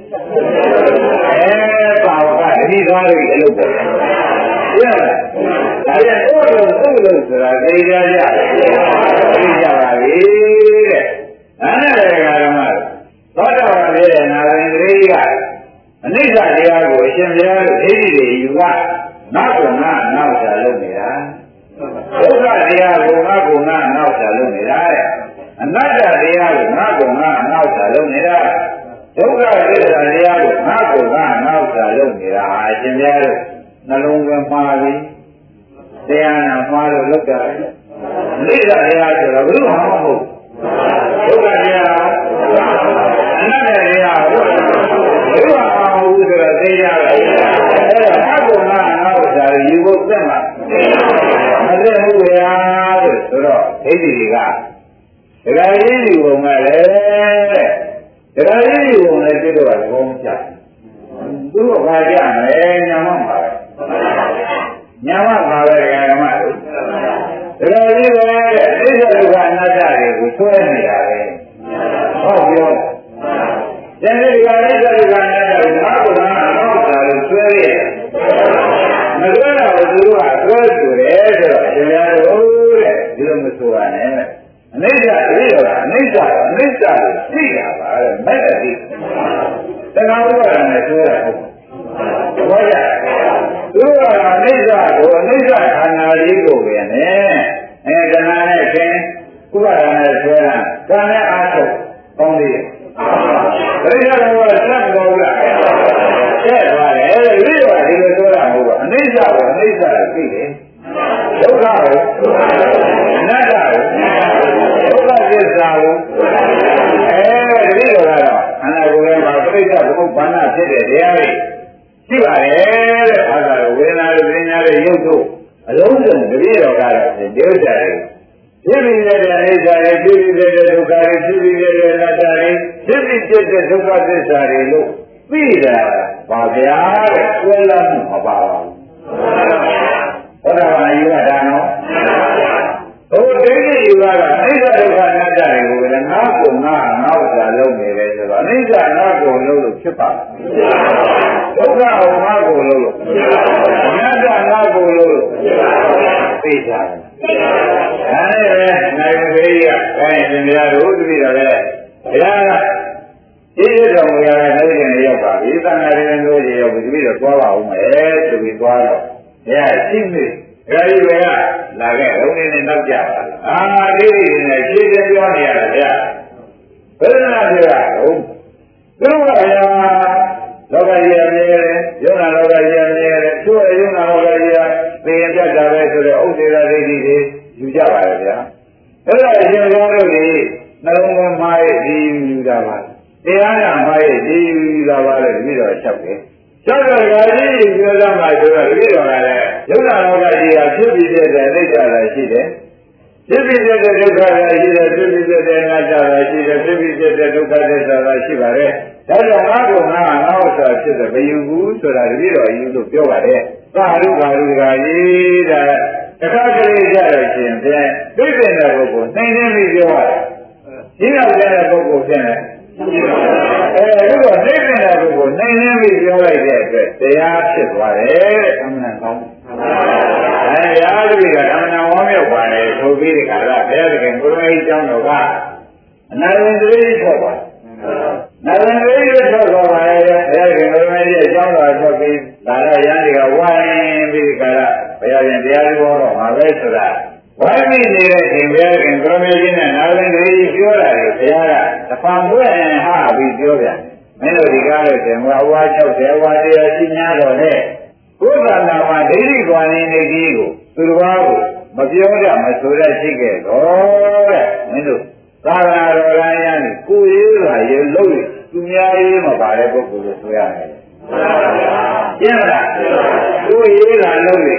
အဲပါဝကတတိသားတွေအလုပ်ပေါ့ရလားဒါပြန်တော့လို့သူ့လို့ဆိုတာသိကြကြသိကြပါပြီတဲ့ဒါနဲ့လည်းဓမ္မသောတာပန်ဖြစ်တဲ့နာရင်ကလေးကအနိစ္စတရားကိုအရှင်ဘုရားတို့ဒိဋ္ဌိတွေယူကငါ့ကိုငါနောက်ချလုပ်နေတာဒုက္ခတရားကိုငါ့ကိုငါနောက်ချလုပ်နေတာတဲ့အနတ္တတရားကိုငါ့ကိုငါနောက်ချလုပ်နေတာဒုက္ခသစ္စာတရားကိုငါ့ကိုငါနောက်ချလုပ်နေတာအရှင်ဘုရားတို့နှလုံးသွင်းမှားပြီတရားနာမှားလို့လုပ်ကြတယ်အနိစ္စတရားဆိုတော့ဘယ်လိုမှမဟုတ်ဒုက္ခတရားအနတ္တတရားဘယ်လိုမှမဟုတ်ဆိုတော့သိကြတယ်အဲဒါငါ့ကိုငါနောက်ချယူဖို့သက်မှာမသက်ဘူးဗျာလို့ဆိုတော့ဒိဋ္ဌိတွေကဒကာကြီးယူပုံကလည်းဒကာကြီးယူပုံလည်းသိတော့သဘောမကျသူတို့ဘာကြမယ်ညာမပါပဲညာမပါပဲဒကာဓမ္မတို့ဒကာကြီးပဲအိစ္ဆဒုက္ခအနတ္တတွေကိုဆွဲနေတာပဲဟုတ်ပြောတယ်ဒီကအိစ္ဆဒုက္ခအနတ္တကိုငါ့ကိုငါနောက်တာလို့ဆွဲရတယ်မဆွဲတော့သူတို့ကဆွဲဆိုတယ်ဆိုတော့ရှင်များတို့တဲ့ဒီလိုမဆိုရနဲ့အနိစ္စတည်းတော့အနိစ္စအနိစ္စကိုသိတာပါတဲ့မဲ့တည်းတဏှာဥပါဒနဲ့ဆွဲတာဟုတ်ဘာကြသူကအနိစ္စကိုအနိစ္စခန္ဓာလေးကိုပဲနဲ့အဲတဏှာနဲ့ခင်ဥပါဒနဲ့ဆွဲတာကံနဲ့အာထုတ်ကောင်းသေးတယ်ဒါကြောင့်ဘုရားဆက်တော်လားတဲ့ပါတယ်ဒီလိုဒီလိုပြောတာမဟုတ်ဘူးအနိစ္စကိုအနိစ္စကိုသိတယ်ဒုက္ခကိုအနတ္တကိုဒုက္ခသစ္စာကိုအဲဒီလိုကတော့အနာကိုယ်ရဲ့မှာပြိဿသမုပ္ပါဒဖြစ်တဲ့တရားတွေရှိပါတယ်တဲ့ဘာသာဝေဒနာတွေပညာတွေရုပ်တို့အလုံးစုံတတိတော်ကတော့ဒီဥစ္စာတွေဖြစ်ပြီးတဲ့အနိစ္စတွေဖြစ်ပြီးတဲ့ဒုက္ခတွေဖြစ်ပြီးတဲ့အနတ္တတွေဖြစ်ပြီးတဲ့ဒုက္ခသစ္စာတွေလို့သိတာပါဗျာတဲ့ဆွဲလမ်းမှုမပါဘူးဘုရားဘာယူရတာနော်ဘုဒ္ဓိဋ္ဌိယူရတာအိစ္ဆဒုက္ခအနတ္တတွေကိုလည်းငါ့ကိုငါနောက်သာလုပ်နေတယ်ဆိုတော့အိစ္ဆငါ့ကိုလုပ်လို့ဖြစ်ပါဒုက္ခကိုငါ့ကိုလုပ်လို့အနတ္တငါ့ကိုလုပ်လို့သိကြတယ်ဒါနဲ့ပဲနိုင်မသေးရအဲရှင်ဘုရားတို့တပည့်တော်လည်းဘုရားကဒီလိုတော်မူရတဲ့နှုတ်ရှင်ရောက်ပါပြီသံဃာရင်တို့ရေရောက်ပြီတပည့်တော်သွားပါဦးမယ်ဆိုပြီးသွားတော့ဘုရားရှိပြီဒါကြီးကလာခဲ့လုံးနေနဲ့နောက်ကြပါအာဒီဒီနဲ့ရှင်းရှင်းပြောနေရတယ်ဗျာဘယ်လိုလဲပြောဟုတ်သူကဗျာလောကကြီးအမြဲတယ်ယုံနာလောကကြီးအမြဲတယ်သူ့ရဲ့ယုံနာလောကကြီးကသိရင်ပြတ်တာပဲဆိုတော့ဥစ္စေရာဒိဋ္ဌိတွေယူကြပါရဲ့ဗျာအဲ့ဒါအရှင်ဘုရားတို့ဒီနှလုံးသွင်းမှားရဲ့ဒီယူတာပါတရားနာမှားရဲ့ဒီယူတာပါလေပြီးတော့ချက်ပဲကျောက်တော်ကကြီးပြောရမှာဆိုတော့ဒီတော်ကလည်းယုံနာလောကကြီးကဖြစ်ပြီးတဲ့အိဋ္ဌာလည်းရှိတယ်ဖြစ်ပြီးတဲ့ဒုက္ခလည်းရှိတယ်ဖြစ်ပြီးတဲ့အနတ္တလည်းရှိတယ်ဖြစ်ပြီးတဲ့ဒုက္ခသစ္စာလည်းရှိပါတယ်ဒါကြောင့်ငါ့ကိုငါငါ့ဥစ္စာဖြစ်တယ်မယူဘူးဆိုတာဒီတော်ယူလို့ပြောပါတယ်သာဓုဘာဓုကကြီးဒါတခါကလေးကြတော့ရှင်ပြန်ပြည့်စုံတဲ့ပုဂ္ဂိုလ်နှိမ့်နှင်းပြီးပြောရတယ်ဒီနောက်တဲ့ပုဂ္ဂိုလ်ဖြစ်တယ်အဲဒီတော့နှိမ့်တဲ့ပုဂ္ဂိုလ်နှိမ့်နှင်းပြီးပြောလိုက်တဲ့အတွက်တရားဖြစ်သွားတယ်တဲ့အမှန်ကောင်းအဲရာဇဝိကအမှန်ဝမ်းမြောက်ပါလေဆိုဆိုပြီးဒီကရဘုရားသခင်ကိုရမေကျောင်းတော်ကအနာရင်တိဆော့ပါနာရင်တိဆော့တော့ပါလေဘုရားသခင်ကိုရမေရဲ့ကျောင်းတော်ဆော့ပြီးဒါရရန်တွေကဝိုင်းပြီးဒီကရဘုရားရှင်တရားတော်တော်မှာပဲဆိုတာဝိုင်းပြီးနေတဲ့အချိန်ဘုရားခင်ကိုရမေကြီးနဲ့နာရင်တိပြောတာလေဘုရားကတဖန်ပွင့်ဟာပြီးပြောပြန်မင်းတို့ဒီကားလို့ရှင်ဝါဝါ၆၀ဝါတရားရှိ냐တော့နဲ့ကိုယ်ကလာမှာဒိဋ္ဌိကွာနေနေကြီးကိုသူတစ်ပါးကိုမပြောကြမဆိုရရှိခဲ့တော့တဲ့မင်းတို့သာရတော်ရန်ရန်ကိုရေးလာရေလို့သူများရေးမပါတဲ့ပုဂ္ဂိုလ်လို့ဆိုရတယ်ရှင်းမလားကိုရေးလာလို့လေ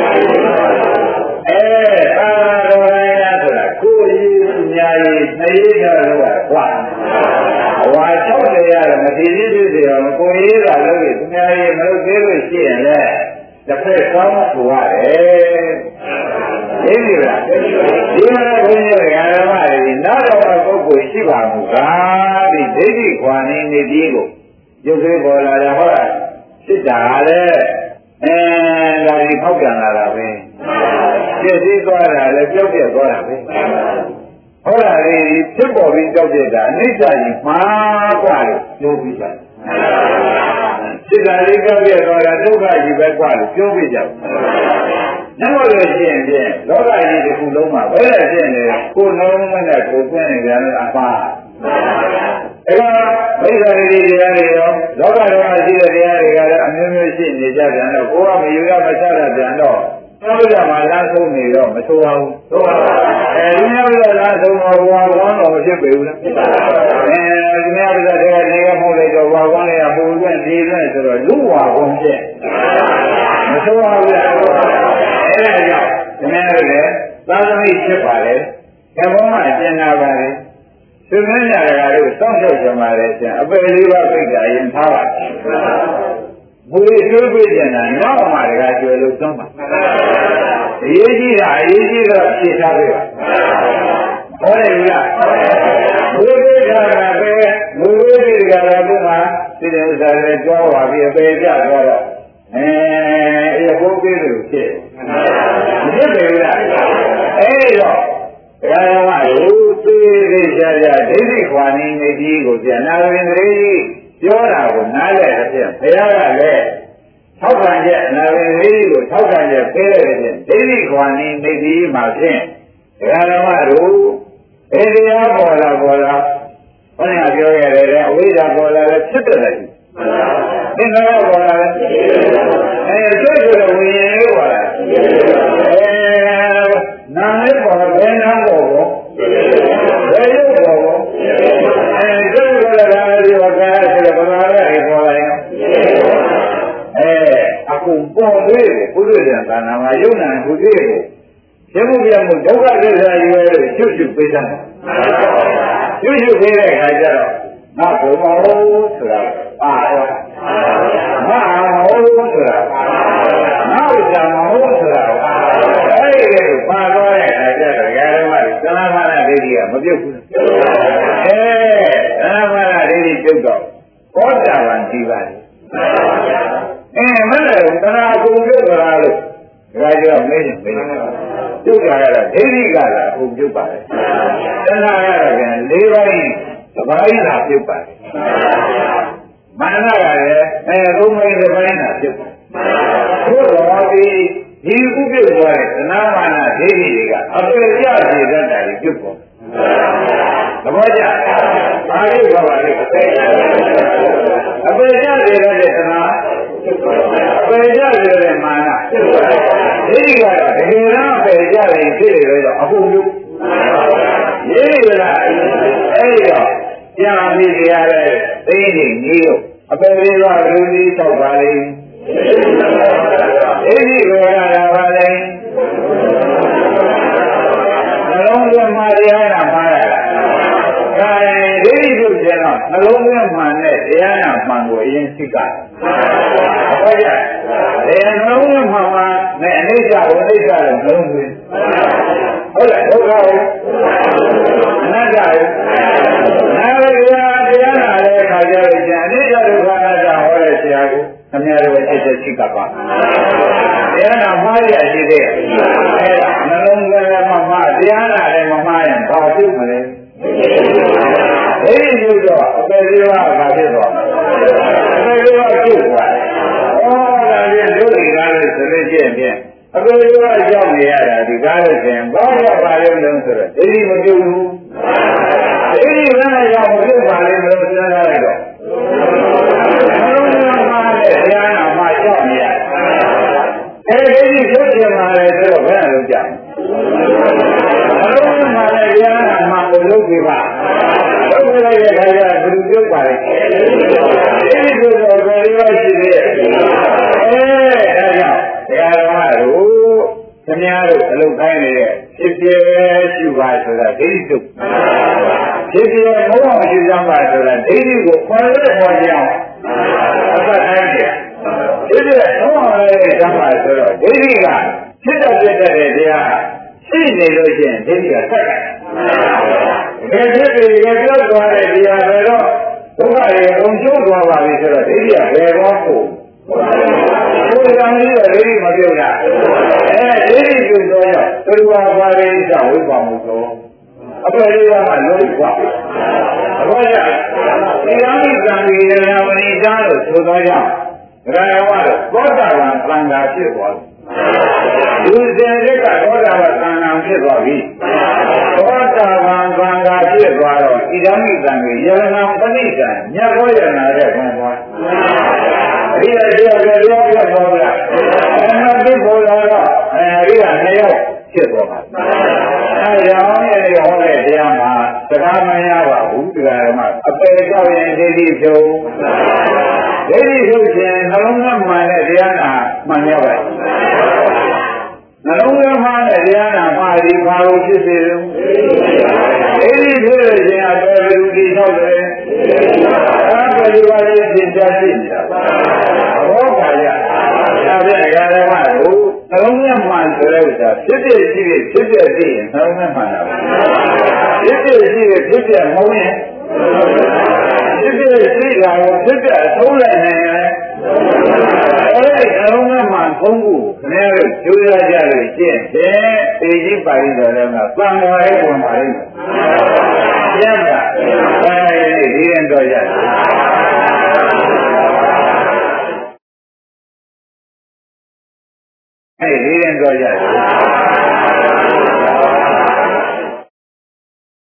အဲသာရတော်ရန်ရန်ဆိုတာကိုရေးသူများရေးနှစ်ရေးတော့လို့ကွာဝါ၆၀ရတယ်မတည်သေးသေးတယ်မကိုရေးတာလို့သူများရေးမလုပ်သေးလို့ရှိရင်လည်းတစ်ဖက်ကောင်းဆိုရတယ်သိပြီလားဒီမှာဘုန်းကြီးဓမ္မတွေနောက်တော့ပုဂ္ဂိုလ်ရှိပါမူကားဒီဒိဋ္ဌိခွာနေနေပြီးကိုရုပ်သေးပေါ်လာတာဟုတ်လားစစ်တာလည်းအဲဒါဒီဖောက်ပြန်လာတာပဲပြည့်စည်သွားတာလည်းကြောက်ပြက်သွားတာပဲဟုတ်လားဒီဖြစ်ပေါ်ပြီးကြောက်ပြက်တာအနိစ္စကြီးမှားกว่าလို့ပြောပြီးတာစိတ်ဓာတ်လေးကြောက်ပြက်သွားတာဒုက္ခကြီးပဲกว่าလို့ပြောပြီးကြတယ်။နောက်လို့ရှိရင်ဖြင့်လောကကြီးတစ်ခုလုံးမှာဘယ်နဲ့ဖြစ်နေလဲကိုယ်လုံးမနဲ့ကိုယ်ပြင်းနေကြတယ်အပါ။အဲဒါမိစ္ဆာတိတရားတွေရောလောကတော်မှာရှိတဲ့တရားတွေကလည်းအမျိုးမျိုးရှိနေကြပြန်တော့ကိုယ်ကမယူရမချတာပြန်တော့သောကြမှာလမ်းဆုံးနေတော့မဆိုးပါဘူး။သို့ပါဘူး။အဲဒီမျိုးကလမ်းဆုံးတော့ဘဝကောင်းတော့မဖြစ်ပေဘူးလား။ဖြစ်ပါဘူး။အဲဒီမျိုးကတည်းကနေကမှုလိုက်တော့ဘဝကောင်းလေးကပူပြည့်ဒီနဲ့ဆိုတော့လူဝါကုန်ဖြစ်မဆိုးပါဘူးလား။အဲဒါကြောင့်ဒီနေ့လည်းသာသမိဖြစ်ပါလေ။ကဘောမှာကျင်နာပါလေ။သူမင်းညာကတို့စောင့်ရှောက်ကြပါလေကျန်အပယ်လေးပါးပြိတ္တာရင်ထားပါဘူရီကျွေးပြည့်နေတာနောက်မှတကကျွေးလို့သုံးပါအရေးကြီးတာအရေးကြီးတော့ဖြေထားပေးပါဟောတယ်ဗျာဘူရီကလည်းပဲဘူရီကလည်းဘုမှာသိတဲ့ဥစ္စာတွေကြောပါပြီအပေကြတော့အဲအေးဘုန်းကြီးတို့ဖြစ်မဖြစ်ပေဘူးလားအဲ့တော့ဒါရမလို့သိသေးကြကြဒိဋ္ဌိခွာနေနေကြီးကိုပြန်နာရင်တည်းပြောတာကိုနားလဲတဲ့ဘုရားကလည်းထောက်ခံချက်နာရင်လေးကိုထောက်ခံချက်ပေးရတဲ့ဒိဋ္ဌိခွာနေနေကြီးမှာဖြင့်ဒကာဓမ္မတို့အေတရားပေါ်လာပေါ်လာဘုရားပြောခဲ့တဲ့အဝိဇ္ဇာပေါ်လာလည်းဖြစ်တယ်လေသင်္ခါရပေါ်လာလည်းအဲစိတ်ဆိုတဲ့ဝိညာဉ်လေးပေါ်လာအဲနာလေးပေါ်ဘယ်နာပေါ်ပေါ်ဘယ်ရုပ်ပေါ်ပေါ်အဲစိတ်ဆိုတဲ့ဒါလေးပေါ်ကားဆိုတဲ့ဗလာလေးပေါ်လာရင်အဲအခုပေါ်သေးတယ်ဘုရားဉာဏ်သာနာမှာယုံနာဘုရားကိုရမှုပြမှုဒုက္ခသစ္စာရွယ်လို့ကျွတ်ကျွတ်ပေးတာကျွတ်ကျွတ်ပေးတဲ့အခါကျတော့ငါဘုံမဟုတ်ဆိုတာပါတော့ငါမဟုတ်ဆိုတာငါဥစ္စာမဟုတ်ဆိုတာအဲ့ဒီပါတော့တဲ့အခါကျတော့ဓမ္မတွေသနာမနာဒိဋ္ဌိကမပြုတ်ဘူးအဲသနာမနာဒိဋ္ဌိပြုတ်တော့ဘောဓဘာန်ဒီပါလေအဲမလဲသနာကုံပြုတ်သွားလို့ဒါကြောင့်မင်းမင်းပြုတ်တာကတော့ဒိဋ္ဌိကလည်းအခုပြုတ်ပါလေသနာကတော့ပြန်၄ပိုင်းသဘာဝနာပြုတ်ပါလေမာနကလည်းအဲသုံးပိုင်းသဘာဝနာပြုတ်ပါဘုရားဒီဒီဥပ္ပယသွားတဲ့သနာမာနဒိဋ္ဌိတွေကအပေရစေတတ်တာတွေပြုတ်ပေါ်သဘောကျဘာလို့ပြောပါလဲအပေရအပေရစေတတ်တဲ့သနာအပေရစေတဲ့မာနဒိဋ္ဌိကတော့တကယ်တော့အပေရရင်ဖြစ်နေတော့အကုန်ပြုတ်ရေးရလားအဲ့တော့ကြာပြီကြရတဲ့သိနေကြီးတော့အပေရကလူကြီးတော့ပါလိမ့်အဲ့ဒီဘယ်ရတာပါလဲနှလုံးသွင်းမှတရားနာမှားရတာဒါဒိဋ္ဌိပြုတ်ကျတော့နှလုံးသွင်းမှန်တဲ့တရားနာမှန်ကိုအရင်သိကဟုတ်ရဲ့အဲနှလုံးသွင်းမှန်မှနဲ့အနိစ္စဝိနိစ္စကိုနှလုံးသွင်းဟုတ်လားဒုက္ခကိုအနတ္တကိုနာရတရားတရားနာတဲ့အခါကျတော့ကျန်အနိစ္စဒုက္ခအနတ္တဟောတဲ့ဆရာကိုအများတော်စိတ်သက်ရှိကပ်ပါတရားနာမှားရရှိသေးတယ်အဲဒါနှလုံးသွင်းမှမှတရားနာတယ်မမှားရင်ဘာဖြစ်မလဲဒိဋ္ဌိပြုတော့အပေလေးပါးဘာဖြစ်သွားအပေလေးပါးပြုတ်သွားဩဒါဖြင့်ဒုက္ခကားလို့ဆိုလို့ရှိရင်အပေလေးပါးရောက်နေရတာဒီကားလို့ဆိုရင်ဘာရောက်ပါလဲလို့ဆိုတော့ဒိဋ္ဌိမပြုတ်ဘူးဒိဋ္ဌိကလည်းရောက်မပြုတ်ပါလေလို့စဉ်းစားလိုက်တော့တရားနာမှကြောက်နေရအဲဒီပြုတ်ပြန်လာတယ်ဆိုတော့ဘယ်လိုကြောက်အလုံးမှာလည်းတရားနာမှကိုလုပ်ပြပါလုပ်ပြလိုက်တဲ့ခါကျဘယ်လိုပြုတ်ပါလဲအဲဒီလိုတော့ဘယ်လိုရှိသေးအဲဒါကြောင့်တရားဓမ္မတို့ခင်ဗျားတို့အလုပ်ခိုင်းနေတဲ့ဖြစ်ပြရှုပါဆိုတာဒိဋ္ဌိပြုတ်ဖြစ်ပြဘုရားမရှိကြပါဆိုတာဒိဋ္ဌိကိုခေါ်ရခေါ်ကြအောင်အပတ်တိုင်းကြဒီတဲ့ဘုရားရဲ့ဓမ္မဆိုတော့ဒိဋ္ဌိကဖြစ်တတ်တဲ့တရားရှိနေလို့ရှိရင်ဒိဋ္ဌိကဆက်တယ်တကယ်ဖြစ်ပြီးတကယ်ပြောသွားတဲ့တရားတွေတော့ဒုက္ခတွေအုံကျိုးသွားပါပြီဆိုတော့ဒိဋ္ဌိကဘယ်တော့ကိုဘုရားကြီးကဒိဋ္ဌိမပြုတ်တာအဲဒိဋ္ဌိပြုတ်တော့ဘယ်လိုပါလဲကြောင့်ဝိပါမှုသောအပယ်လေးကမှလုံးဝဘာကြောင့်ဒီအမိကံကြီးရဟဝိတာလို့ဆိုတော့ကြောင့်ဒါရဝတော့သောတာပန်သံဃာဖြစ်သွားပြီလူစင်တွေကသောတာပန်သံဃာဖြစ်သွားပြီသောတာပန်သံဃာဖြစ်သွားတော့ဣဒံမိကံကြီးရဟနာပဏိကံမြတ်ဘောရနာတဲ့ဘုံသွားဒီရကျော်ကျော်ပြောပြတော့ဗျာအမှန်တိပေါ်လာတော့အဲဒီကနှစ်ယောက်ဖြစ်သွားပါအဲရောင်းရဲ့ဟောတဲ့တရားမှာစကားမရပါဘူးတရားဓမ္မအပေကြောက်ရင်ဒိဋ္ဌိဖြုံဒိဋ္ဌိဖြုံခြင်းနှလုံးသားမှန်တဲ့တရားနာမှန်ရပါ့နှလုံးသားမှန်တဲ့တရားနာမှာဒီဘာလို့ဖြစ်စေလဲဒိဋ္ဌိဖြုံခြင်းအပေဘယ်လိုဒီတော့လဲအဲဘယ်လိုပါလဲသင်ကြားသိနေတာဘောပါရဒါဖြင့်တရားဓမ္မတို့နှလုံးသားမှန်ဆိုတဲ့ဥစ္စာဖြစ်ဖြစ်ရှိဖြစ်ဖြစ်ဖြစ်သိရင်နှလုံးသားမှန်တာပါဖြစ်ဖြစ်ရှိဖြစ်ဖြစ်ဖြစ်မဟုတ်ရင်ဖြစ်ဖြစ်ရှိတာကိုဖြစ်ဖြစ်အဆုံးလိုက်နိုင်ရင်အဲဒီနှလုံးသားမှန်သုံးခုခင်ဗျားတို့ကြိုးစားကြလို့ရှင်းတယ်ပေကြီးပါဠိတော်လည်းကသံဃာရဲ့ပုံပါလိမ့်မယ်ရှင်းတာအဲဒီဒီရင်တော့ရတယ်အဲဒီဒီရင်တော့ရတယ်